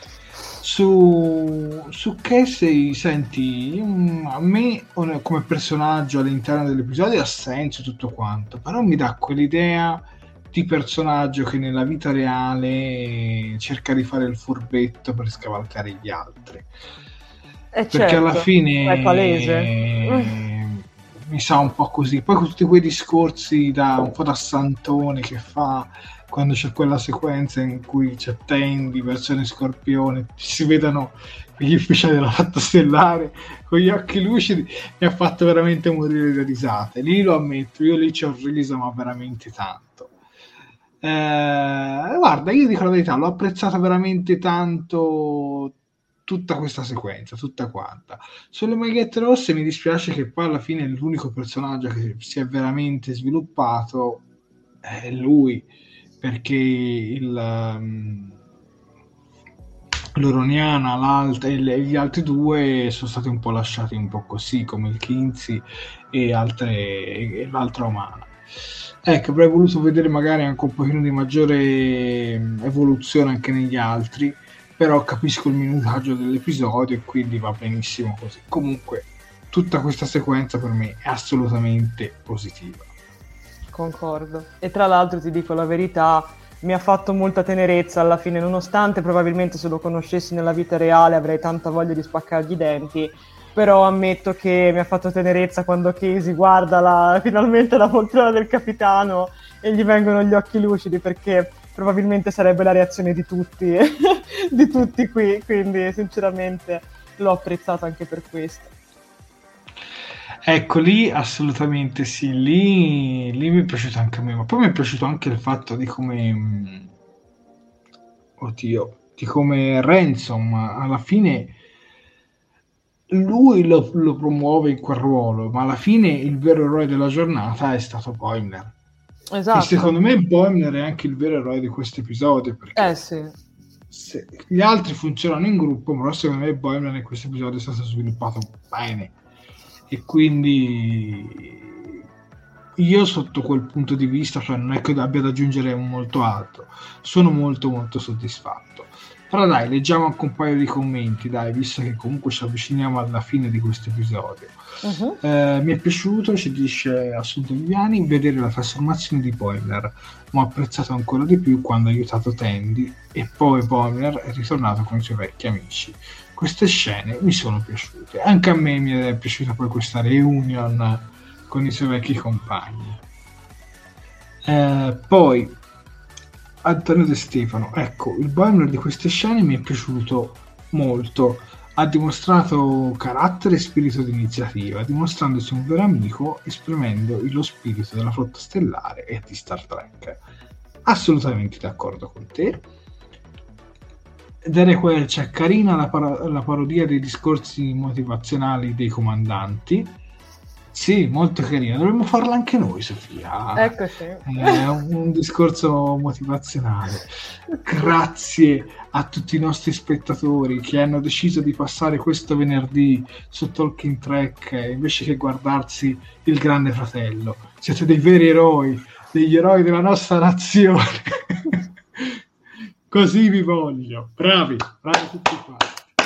Su Casey, senti, a me come personaggio all'interno dell'episodio ha senso tutto quanto, però mi dà quell'idea di personaggio che nella vita reale cerca di fare il furbetto per scavalcare gli altri, perché certo, alla fine è palese. Mi sa un po' così, poi con tutti quei discorsi un po' da santone che fa quando c'è quella sequenza in cui c'è Tandy, versione Scorpione, si vedono gli ufficiali della flotta stellare con gli occhi lucidi, mi ha fatto veramente morire da risate. Lì lo ammetto, io lì ci ho riso ma veramente tanto. Guarda, io dico la verità, l'ho apprezzato veramente tanto tutta questa sequenza, tutta quanta. Sulle magliette rosse mi dispiace che poi alla fine l'unico personaggio che si è veramente sviluppato è lui, perché l'Oroniana e gli altri due sono stati un po' lasciati un po' così, come il Kinsey e l'altra umana. Ecco, avrei voluto vedere magari anche un pochino di maggiore evoluzione anche negli altri, però capisco il minutaggio dell'episodio e quindi va benissimo così. Comunque tutta questa sequenza per me è assolutamente positiva. Concordo. E tra l'altro ti dico la verità, mi ha fatto molta tenerezza alla fine, nonostante probabilmente se lo conoscessi nella vita reale avrei tanta voglia di spaccargli i denti, però ammetto che mi ha fatto tenerezza quando Casey guarda finalmente la poltrona del capitano e gli vengono gli occhi lucidi, perché probabilmente sarebbe la reazione di tutti, di tutti qui, quindi sinceramente l'ho apprezzato anche per questo. Ecco, lì assolutamente sì, lì mi è piaciuto anche a me, ma poi mi è piaciuto anche il fatto di come, di come Ransom alla fine lui lo promuove in quel ruolo, ma alla fine il vero eroe della giornata è stato Boimler. Esatto. E secondo me Boimler è anche il vero eroe di questo episodio, perché sì. Gli altri funzionano in gruppo, però secondo me Boimler in questo episodio è stato sviluppato bene. E quindi io sotto quel punto di vista, cioè non è che abbia da aggiungere molto altro, sono molto molto soddisfatto. Però dai, leggiamo anche un paio di commenti, dai, visto che comunque ci avviciniamo alla fine di questo episodio. Uh-huh. Mi è piaciuto, ci dice Assunto Viviani, vedere la trasformazione di Boimler, ma ho apprezzato ancora di più quando ha aiutato Tandy e poi Boimler è ritornato con i suoi vecchi amici. Queste scene mi sono piaciute, anche a me mi è piaciuta poi questa reunion con i suoi vecchi compagni. Poi Antonio De Stefano, ecco, il Boimler di queste scene mi è piaciuto molto, ha dimostrato carattere e spirito di iniziativa, dimostrandosi un vero amico, esprimendo lo spirito della flotta stellare e di Star Trek. Assolutamente d'accordo con te. Derek Welch, carina la parodia dei discorsi motivazionali dei comandanti. Sì, molto carina, dovremmo farla anche noi, Sofia. Eccoci. È un discorso motivazionale. Grazie a tutti i nostri spettatori che hanno deciso di passare questo venerdì su Talking Trek invece che guardarsi Il Grande Fratello. Siete dei veri eroi, degli eroi della nostra nazione. Così vi voglio. Bravi tutti qua.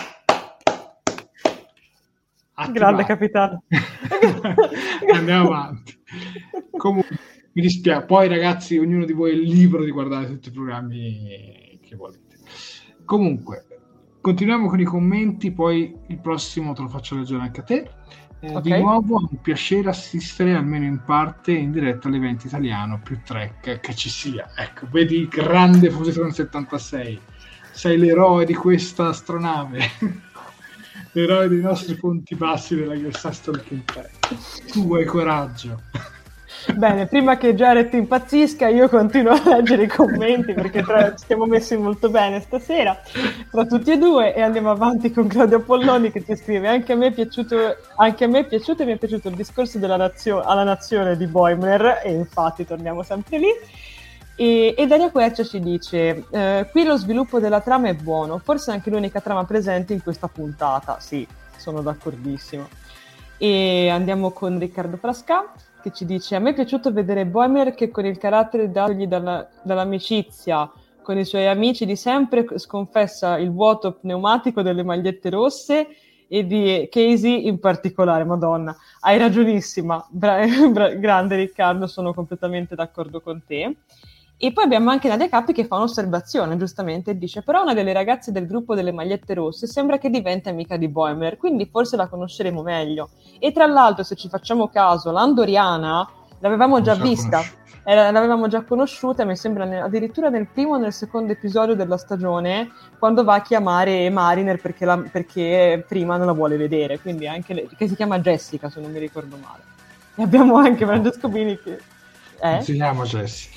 Grande capitano. Andiamo avanti. Comunque mi dispiace, poi ragazzi, ognuno di voi è libero di guardare tutti i programmi che volete. Comunque continuiamo con i commenti, poi il prossimo te lo faccio leggere anche a te. Okay. Di nuovo è un piacere assistere almeno in parte in diretta all'evento italiano più Trek che ci sia. Ecco, vedi, grande Positron 76, sei l'eroe di questa astronave. L'eroe dei nostri punti bassi della USS Talking Trek. Tu hai coraggio. Bene, prima che Jared impazzisca io continuo a leggere i commenti perché ci siamo messi molto bene stasera tra tutti e due, e andiamo avanti con Claudio Polloni che ti scrive: anche a me è piaciuto e mi è piaciuto il discorso alla nazione di Boimler, e infatti torniamo sempre lì. E Daria Quercia ci dice: qui lo sviluppo della trama è buono, forse anche l'unica trama presente in questa puntata. Sì, sono d'accordissimo. E andiamo con Riccardo Frasca che ci dice: a me è piaciuto vedere Boimler che con il carattere datogli dall'amicizia con i suoi amici di sempre sconfessa il vuoto pneumatico delle magliette rosse e di Casey in particolare. Madonna, hai ragionissima, grande Riccardo, sono completamente d'accordo con te. E poi abbiamo anche Nadia Cappi che fa un'osservazione, giustamente, e dice: però una delle ragazze del gruppo delle magliette rosse sembra che diventi amica di Boimler, quindi forse la conosceremo meglio. E tra l'altro, se ci facciamo caso, l'Andoriana l'avevamo già vista, l'avevamo già conosciuta, mi sembra addirittura nel primo o nel secondo episodio della stagione, quando va a chiamare Mariner perché prima non la vuole vedere, quindi anche lei, che si chiama Jessica, se non mi ricordo male. E abbiamo anche Francesco Bini che... Si chiama Jessica.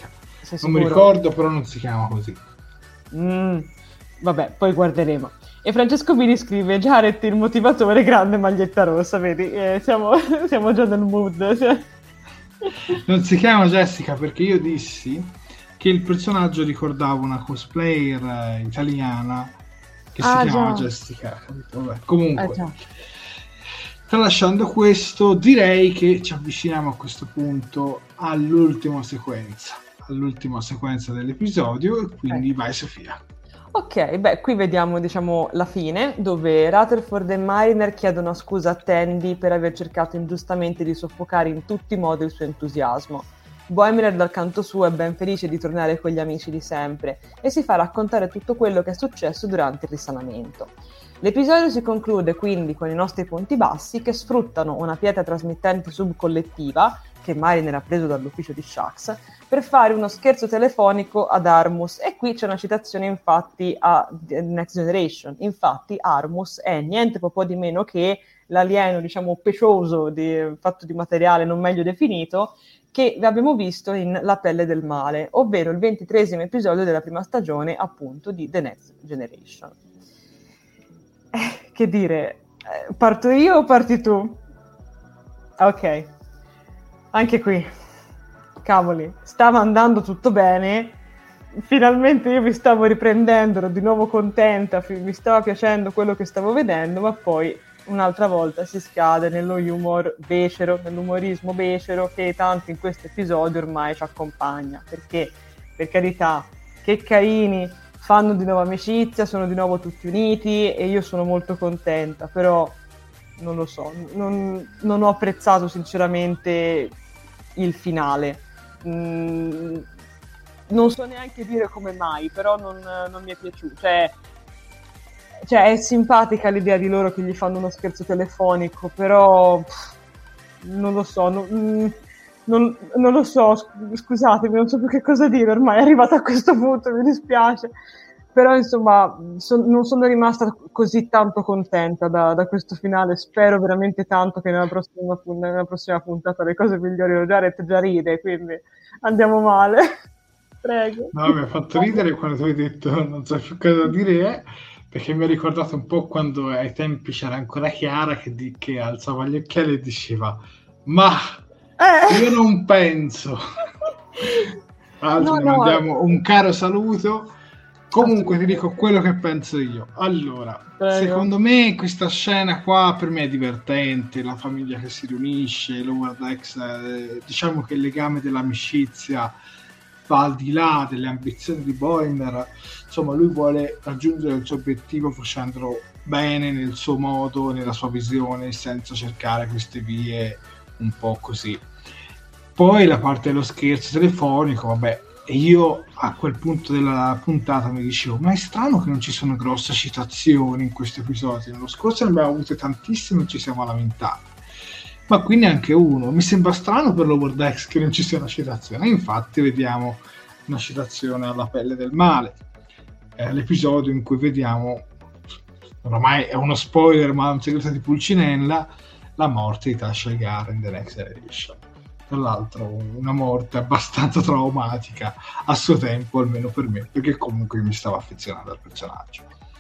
Sei Non mi sicuro? ricordo, però non si chiama così. Vabbè, poi guarderemo. E Francesco Bini scrive: Jared, il motivatore, grande maglietta rossa, vedi? Siamo già nel mood. Non si chiama Jessica perché io dissi che il personaggio ricordava una cosplayer italiana che si chiama già. Jessica, capito? Vabbè, comunque, Già. tralasciando questo, direi che ci avviciniamo a questo punto all'ultima sequenza dell'episodio, e quindi vai Sofia. Ok, beh, qui vediamo, diciamo, la fine, dove Rutherford e Mariner chiedono scusa a Tandy per aver cercato ingiustamente di soffocare in tutti i modi il suo entusiasmo. Boimler dal canto suo è ben felice di tornare con gli amici di sempre e si fa raccontare tutto quello che è successo durante il risanamento. L'episodio si conclude quindi con i nostri punti bassi che sfruttano una pietra trasmittente subcollettiva che Mariner ha preso dall'ufficio di Shax per fare uno scherzo telefonico ad Armus, e qui c'è una citazione infatti a Next Generation. Infatti Armus è niente po' di meno che l'alieno, diciamo, pecioso fatto di materiale non meglio definito che abbiamo visto in La pelle del male, ovvero il 23esimo episodio della prima stagione, appunto, di The Next Generation. Che dire, parto io o parti tu? Ok, anche qui, cavoli, stava andando tutto bene, finalmente io mi stavo riprendendo, ero di nuovo contenta, mi stava piacendo quello che stavo vedendo, ma poi un'altra volta si scade nello humor becero, nell'umorismo becero che tanto in questo episodio ormai ci accompagna, perché, per carità, che carini, fanno di nuovo amicizia, sono di nuovo tutti uniti e io sono molto contenta, però non lo so, non ho apprezzato sinceramente il finale. Non so neanche dire come mai, però non mi è piaciuto. Cioè è simpatica l'idea di loro che gli fanno uno scherzo telefonico, però non lo so, non lo so, scusatemi, non so più che cosa dire, ormai è arrivata a questo punto, mi dispiace. Però insomma non sono rimasta così tanto contenta da questo finale, spero veramente tanto che nella prossima puntata le cose migliorino. Jared già ride, quindi andiamo male. Prego. No, mi ha fatto ridere quando tu hai detto non so più cosa dire, perché mi ha ricordato un po' quando ai tempi c'era ancora Chiara che alzava gli occhiali e diceva ma io non penso. Mandiamo un caro saluto. Comunque ti dico quello che penso io. Allora, secondo me questa scena qua per me è divertente, la famiglia che si riunisce, l'Howard X, diciamo che il legame dell'amicizia va al di là delle ambizioni di Boimler, insomma lui vuole raggiungere il suo obiettivo facendolo bene nel suo modo, nella sua visione, senza cercare queste vie un po' così. Poi la parte dello scherzo telefonico, vabbè, e io a quel punto della puntata mi dicevo ma è strano che non ci sono grosse citazioni in questo episodio, nello scorso ne abbiamo avute tantissime e ci siamo lamentati, ma qui neanche uno. Mi sembra strano per l'Howard X che non ci sia una citazione, infatti vediamo una citazione alla pelle del male, l'episodio in cui vediamo, ormai è uno spoiler ma è un segreto di Pulcinella, la morte di Tasha Yar in The Next Generation. Tra l'altro una morte abbastanza traumatica a suo tempo, almeno per me, perché comunque mi stavo affezionando al personaggio.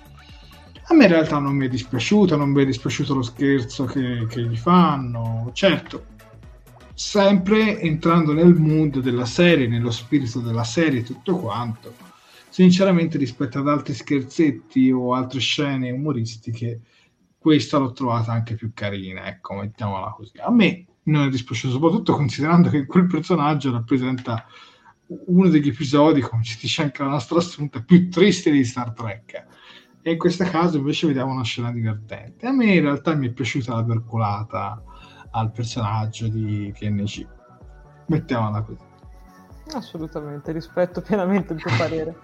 A me in realtà non mi è dispiaciuto lo scherzo che gli fanno, certo, sempre entrando nel mood della serie, nello spirito della serie e tutto quanto. Sinceramente rispetto ad altri scherzetti o altre scene umoristiche, questa l'ho trovata anche più carina, ecco, mettiamola così. A me non è dispiaciuto, soprattutto considerando che quel personaggio rappresenta uno degli episodi, come ci dice anche la nostra assunta, più tristi di Star Trek, e in questo caso invece vediamo una scena divertente. A me in realtà mi è piaciuta la percolata al personaggio di TNG, mettiamola così. Assolutamente, rispetto pienamente il tuo parere.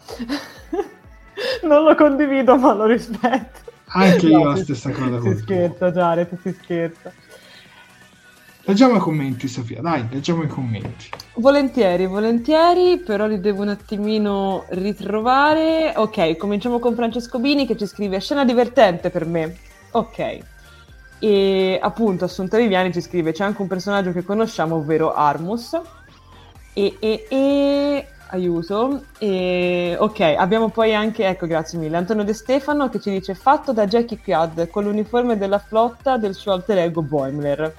Non lo condivido ma lo rispetto. Anche io la stessa cosa. Si scherza, Jared, si scherza. Leggiamo i commenti, Sofia, dai, leggiamo i commenti. Volentieri, però li devo un attimino ritrovare. Ok, cominciamo con Francesco Bini che ci scrive scena divertente per me. Ok. E appunto Assunta Viviani ci scrive c'è anche un personaggio che conosciamo, ovvero Armus. Aiuso. E ok, abbiamo poi anche, ecco, grazie mille, Antonio De Stefano che ci dice fatto da Jackie Quad con l'uniforme della flotta del suo alter ego Boimler.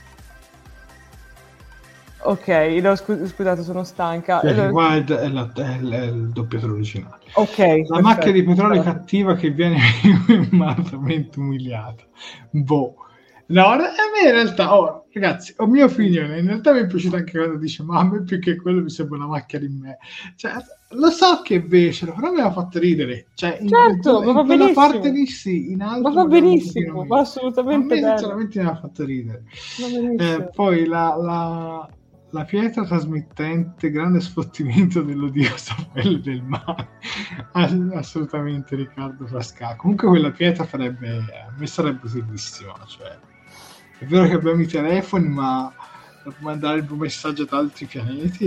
Ok, no, scusate, sono stanca. Quad è il doppiatore originale. Ok, la perfetto. macchia di petrolio cattiva che viene immediatamente umiliata. Boh. No, a me in realtà, ragazzi, ho mia opinione, in realtà mi è piaciuto anche quando dice ma a me più che quello mi sembra una macchia di me. Cioè, lo so che è becero, però mi ha fatto ridere. Cioè, certo, in quella parte lì sì, in altro... Ma va benissimo, va assolutamente bene. A me sinceramente mi ha fatto ridere. Poi la pietra trasmittente, grande sfottimento dell'odiosa pelle del mare. Assolutamente Riccardo Frasca. Comunque quella pietra a me sarebbe utilissima, cioè è vero che abbiamo i telefoni, ma mandare il messaggio ad altri pianeti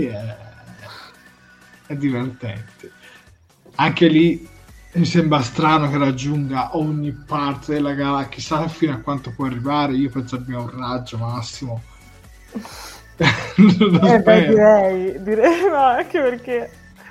è divertente. Anche lì mi sembra strano che raggiunga ogni parte della galassia, chissà fino a quanto può arrivare. Io penso abbia un raggio massimo. direi, ma anche perché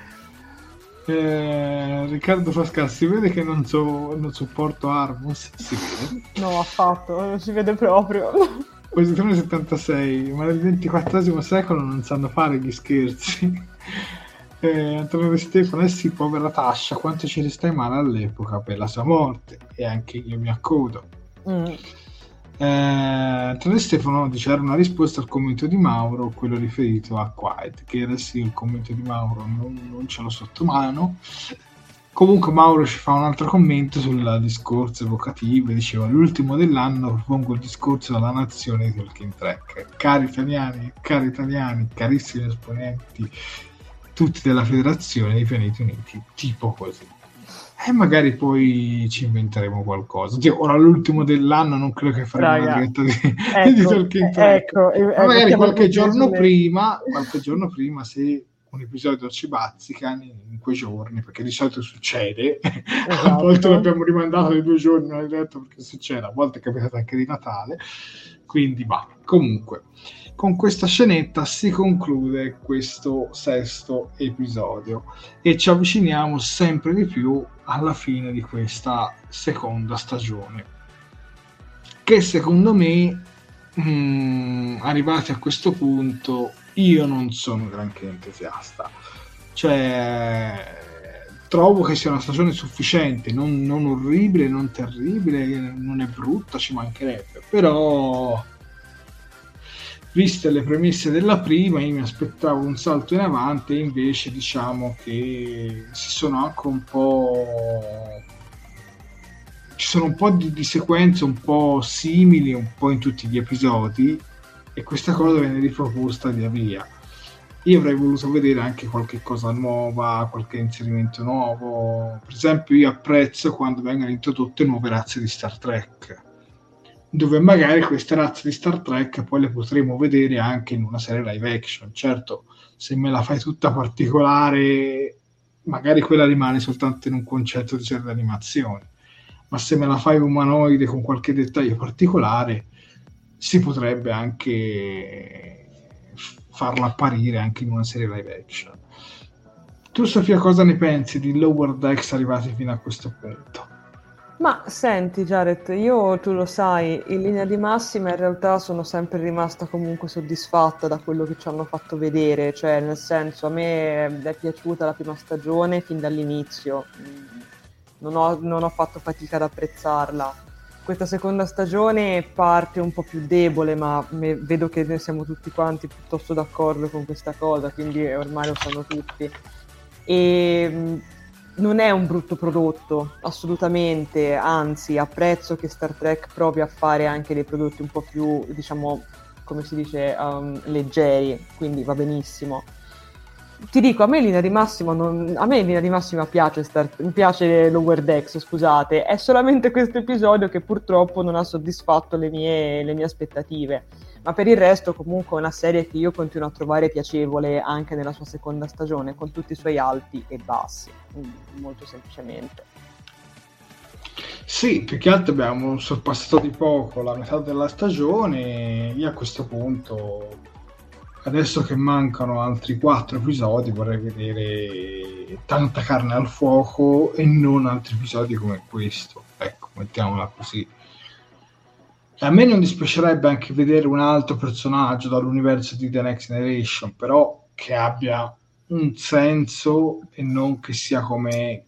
Riccardo Frasca, si vede che non sopporto Armus, si vede? No, affatto, non si vede proprio. Posizione 76, ma nel XXIV secolo non sanno fare gli scherzi. Antonio De Stefano, sì, povera Tascia, quanto ci restai male all'epoca per la sua morte, e anche io mi accodo. Antonio De Stefano dice era una risposta al commento di Mauro, quello riferito a Quiet, che era sì il commento di Mauro, non ce l'ho sotto mano. Comunque Mauro ci fa un altro commento sul discorso evocativo, diceva l'ultimo dell'anno propongo il discorso della nazione di Talking Track. Cari italiani, carissimi esponenti tutti della federazione dei pianeti uniti, tipo così. E magari poi ci inventeremo qualcosa. Ora l'ultimo dell'anno non credo che faremo una diretta di Talking Track. Ma magari qualche giorno prima, se un episodio ci bazzica in quei giorni, perché di solito succede. Esatto. A volte l'abbiamo rimandato di 2 giorni, non è detto perché succede, a volte è capitato anche di Natale. Quindi comunque con questa scenetta si conclude questo 6º episodio e ci avviciniamo sempre di più alla fine di questa 2ª stagione, che secondo me arrivati a questo punto io non sono granché entusiasta, cioè trovo che sia una stagione sufficiente, non orribile, non terribile, non è brutta, ci mancherebbe, però viste le premesse della prima io mi aspettavo un salto in avanti e invece diciamo che ci sono un po' di sequenze un po' simili un po' in tutti gli episodi e questa cosa viene riproposta via via. Io avrei voluto vedere anche qualche cosa nuova, qualche inserimento nuovo. Per esempio io apprezzo quando vengono introdotte nuove razze di Star Trek, dove magari queste razze di Star Trek poi le potremo vedere anche in una serie live action. Certo, se me la fai tutta particolare, magari quella rimane soltanto in un concetto di serie di animazione, ma se me la fai umanoide con qualche dettaglio particolare, si potrebbe anche farla apparire anche in una serie live action. Tu, Sofia, cosa ne pensi di Lower Decks arrivati fino a questo punto? Ma senti Jared, io tu lo sai, in linea di massima in realtà sono sempre rimasta comunque soddisfatta da quello che ci hanno fatto vedere, cioè nel senso a me è piaciuta la prima stagione fin dall'inizio, non ho fatto fatica ad apprezzarla. Questa 2ª stagione parte un po' più debole, ma vedo che ne siamo tutti quanti piuttosto d'accordo con questa cosa, quindi ormai lo sanno tutti. E non è un brutto prodotto, assolutamente, anzi apprezzo che Star Trek provi a fare anche dei prodotti un po' più, diciamo, come si dice, leggeri, quindi va benissimo. Ti dico, a me in linea di massima piace Lower Decks, scusate, è solamente questo episodio che purtroppo non ha soddisfatto le mie aspettative, ma per il resto comunque è una serie che io continuo a trovare piacevole anche nella sua 2ª stagione, con tutti i suoi alti e bassi, molto semplicemente. Sì, più che altro abbiamo sorpassato di poco la metà della stagione, io a questo punto adesso che mancano altri 4 episodi vorrei vedere tanta carne al fuoco e non altri episodi come questo, ecco, mettiamola così. A me non dispiacerebbe anche vedere un altro personaggio dall'universo di The Next Generation, però che abbia un senso e non che sia come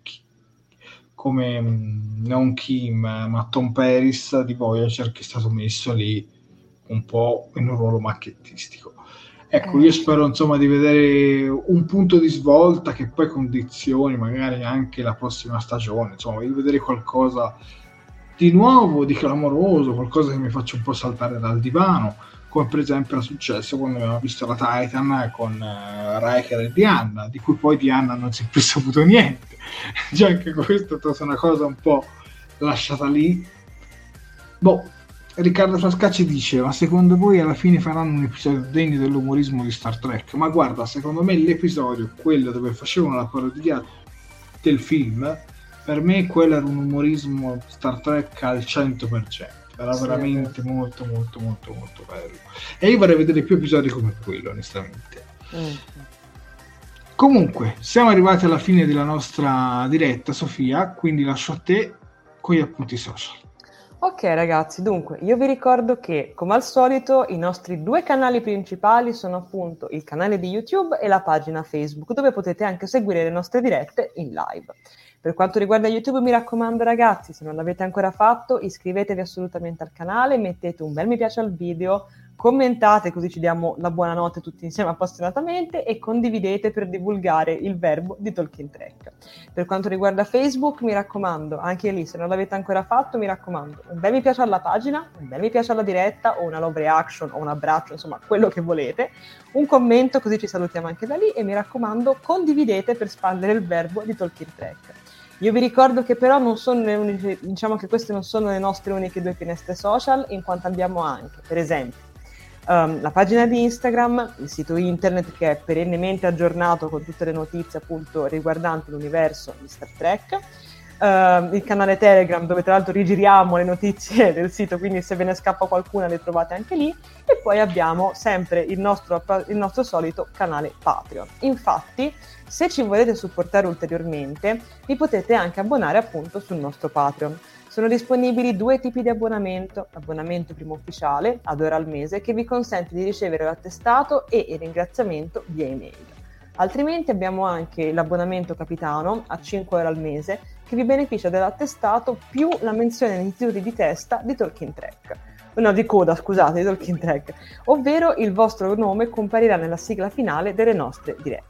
non Kim, ma Tom Paris di Voyager, che è stato messo lì un po' in un ruolo macchiettistico. Ecco, io spero insomma di vedere un punto di svolta che poi condizioni magari anche la prossima stagione, insomma, di vedere qualcosa di nuovo, di clamoroso, qualcosa che mi faccia un po' saltare dal divano, come per esempio era successo quando abbiamo visto la Titan con Riker e Diana, di cui poi Diana non si è più saputo niente. Già anche questo è stata una cosa un po' lasciata lì. Riccardo Frascacci dice: ma secondo voi alla fine faranno un episodio degno dell'umorismo di Star Trek? Ma guarda, secondo me l'episodio, quello dove facevano la parodia del film, per me quello era un umorismo Star Trek al 100%, era veramente molto molto molto molto bello, e io vorrei vedere più episodi come quello, onestamente. Comunque siamo arrivati alla fine della nostra diretta, Sofia, quindi lascio a te con gli appunti social. Ok ragazzi, dunque io vi ricordo che come al solito i nostri 2 canali principali sono appunto il canale di YouTube e la pagina Facebook, dove potete anche seguire le nostre dirette in live. Per quanto riguarda YouTube, mi raccomando ragazzi, se non l'avete ancora fatto, iscrivetevi assolutamente al canale, mettete un bel mi piace al video, commentate così ci diamo la buonanotte tutti insieme appassionatamente e condividete per divulgare il verbo di Talking Trek. Per quanto riguarda Facebook, mi raccomando, anche lì se non l'avete ancora fatto, mi raccomando, un bel mi piace alla pagina, un bel mi piace alla diretta o una love reaction o un abbraccio, insomma quello che volete, un commento così ci salutiamo anche da lì e mi raccomando condividete per spandere il verbo di Talking Trek. Io vi ricordo che però non sono le uniche, diciamo che queste non sono le nostre uniche 2 finestre social, in quanto abbiamo anche, per esempio, la pagina di Instagram, il sito internet che è perennemente aggiornato con tutte le notizie appunto riguardanti l'universo di Star Trek, il canale Telegram dove tra l'altro rigiriamo le notizie del sito, quindi se ve ne scappa qualcuna le trovate anche lì, e poi abbiamo sempre il nostro solito canale Patreon. Infatti, se ci volete supportare ulteriormente, vi potete anche abbonare appunto sul nostro Patreon. Sono disponibili 2 tipi di abbonamento: l'abbonamento primo ufficiale ad €1 al mese, che vi consente di ricevere l'attestato e il ringraziamento via email. Altrimenti abbiamo anche l'abbonamento capitano a €5 al mese, che vi beneficia dell'attestato più la menzione nei titoli di testa di Talking Trek. No, di coda, scusate, di Talking Trek, ovvero il vostro nome comparirà nella sigla finale delle nostre dirette.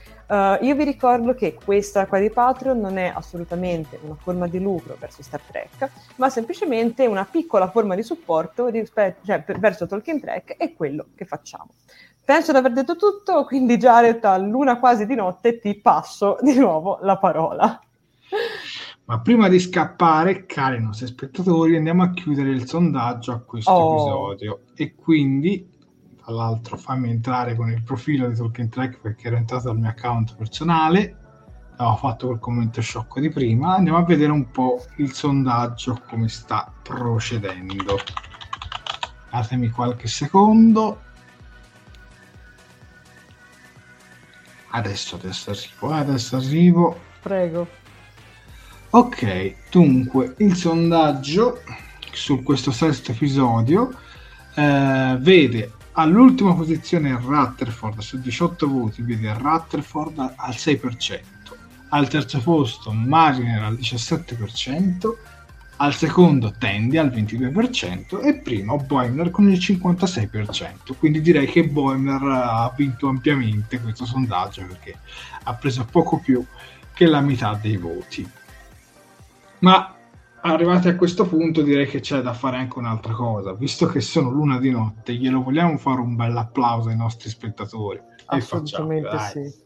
Io vi ricordo che questa qua di Patreon non è assolutamente una forma di lucro verso Star Trek, ma semplicemente una piccola forma di supporto verso Talking Trek e quello che facciamo. Penso di aver detto tutto, quindi Jared, all'1 quasi di notte ti passo di nuovo la parola. Ma prima di scappare, cari nostri spettatori, andiamo a chiudere il sondaggio a questo episodio, e quindi tra l'altro fammi entrare con il profilo di Talking Trek, perché ero entrato dal mio account personale, avevo fatto quel commento sciocco di prima. Andiamo a vedere un po' il sondaggio come sta procedendo. Datemi qualche secondo. Adesso arrivo. Prego. Ok, dunque il sondaggio su questo 6º episodio vede all'ultima posizione Rutherford su 18 voti, vede Rutherford al 6%, al terzo posto Mariner al 17%, al secondo Tandy al 22% e primo Boimler con il 56%. Quindi direi che Boimler ha vinto ampiamente questo sondaggio, perché ha preso poco più che la metà dei voti. Ma arrivati a questo punto direi che c'è da fare anche un'altra cosa, visto che sono l'1 di notte, glielo vogliamo fare un bel applauso ai nostri spettatori? Assolutamente e facciamo, sì.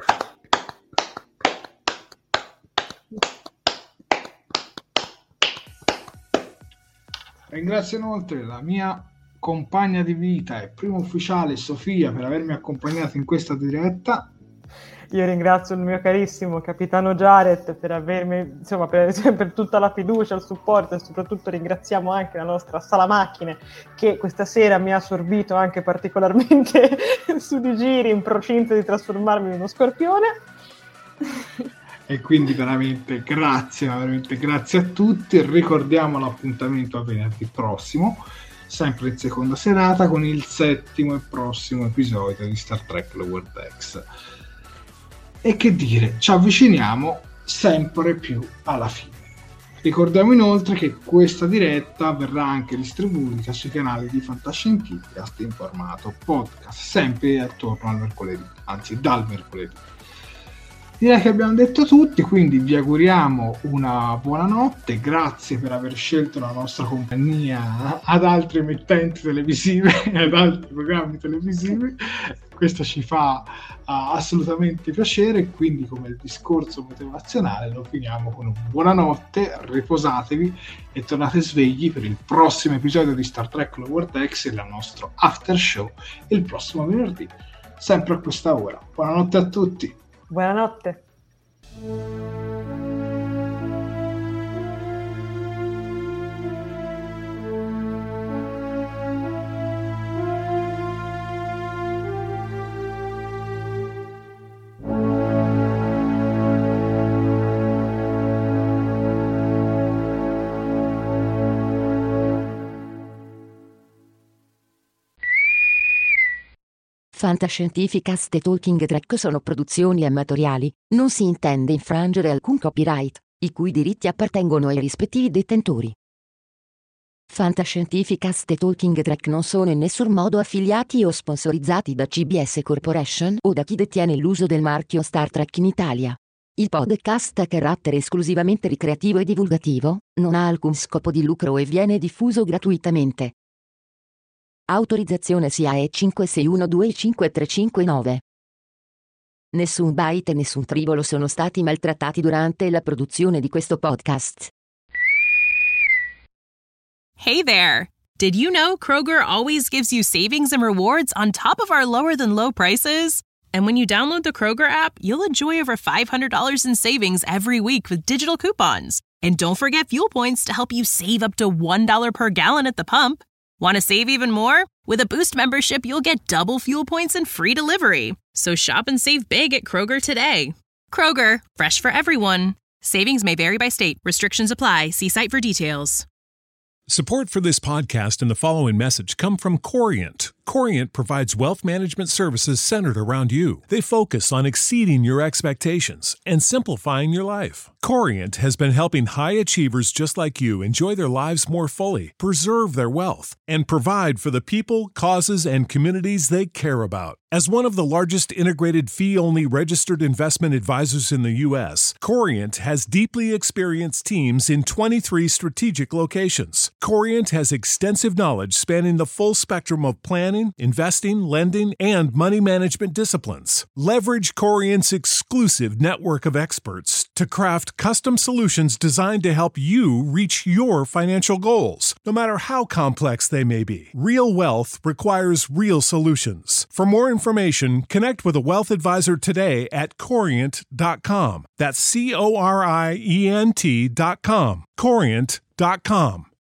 Ringrazio inoltre la mia compagna di vita e primo ufficiale Sofia per avermi accompagnato in questa diretta. Io ringrazio il mio carissimo capitano Jared per avermi, insomma, per tutta la fiducia, il supporto, e soprattutto ringraziamo anche la nostra sala macchine che questa sera mi ha assorbito anche particolarmente su di giri in procinto di trasformarmi in uno scorpione. E quindi veramente grazie a tutti. Ricordiamo l'appuntamento a venerdì prossimo, sempre in seconda serata, con il 7° e prossimo episodio di Star Trek Lower Decks. E che dire, ci avviciniamo sempre più alla fine. Ricordiamo inoltre che questa diretta verrà anche distribuita sui canali di Fantascientificast in formato podcast, sempre attorno al mercoledì, anzi dal mercoledì. Direi che abbiamo detto tutti, quindi vi auguriamo una buona notte, grazie per aver scelto la nostra compagnia ad altre emittenti televisive e ad altri programmi televisivi. Questo ci fa assolutamente piacere, quindi come il discorso motivazionale lo finiamo con un buonanotte, riposatevi e tornate svegli per il prossimo episodio di Star Trek Lower Decks e il nostro after show il prossimo venerdì, sempre a questa ora. Buonanotte a tutti. Buonanotte. Fantascientificast e Talking Trek sono produzioni amatoriali, non si intende infrangere alcun copyright, i cui diritti appartengono ai rispettivi detentori. Fantascientificast e Talking Trek non sono in nessun modo affiliati o sponsorizzati da CBS Corporation o da chi detiene l'uso del marchio Star Trek in Italia. Il podcast ha carattere esclusivamente ricreativo e divulgativo, non ha alcun scopo di lucro e viene diffuso gratuitamente. Autorizzazione SIAE 56125359. Nessun byte e nessun tribolo sono stati maltrattati durante la produzione di questo podcast. Hey there! Did you know Kroger always gives you savings and rewards on top of our lower-than-low prices? And when you download the Kroger app, you'll enjoy over $500 in savings every week with digital coupons. And don't forget fuel points to help you save up to $1 per gallon at the pump. Want to save even more? With a Boost membership, you'll get double fuel points and free delivery. So shop and save big at Kroger today. Kroger, fresh for everyone. Savings may vary by state. Restrictions apply. See site for details. Support for this podcast and the following message come from Corient. Corient provides wealth management services centered around you. They focus on exceeding your expectations and simplifying your life. Corient has been helping high achievers just like you enjoy their lives more fully, preserve their wealth, and provide for the people, causes, and communities they care about. As one of the largest integrated fee-only registered investment advisors in the U.S., Corient has deeply experienced teams in 23 strategic locations. Corient has extensive knowledge spanning the full spectrum of planning, investing, lending, and money management disciplines. Leverage Corient's exclusive network of experts to craft custom solutions designed to help you reach your financial goals, no matter how complex they may be. Real wealth requires real solutions. For more information, connect with a wealth advisor today at Corient.com. That's Corient.com. Corient.com.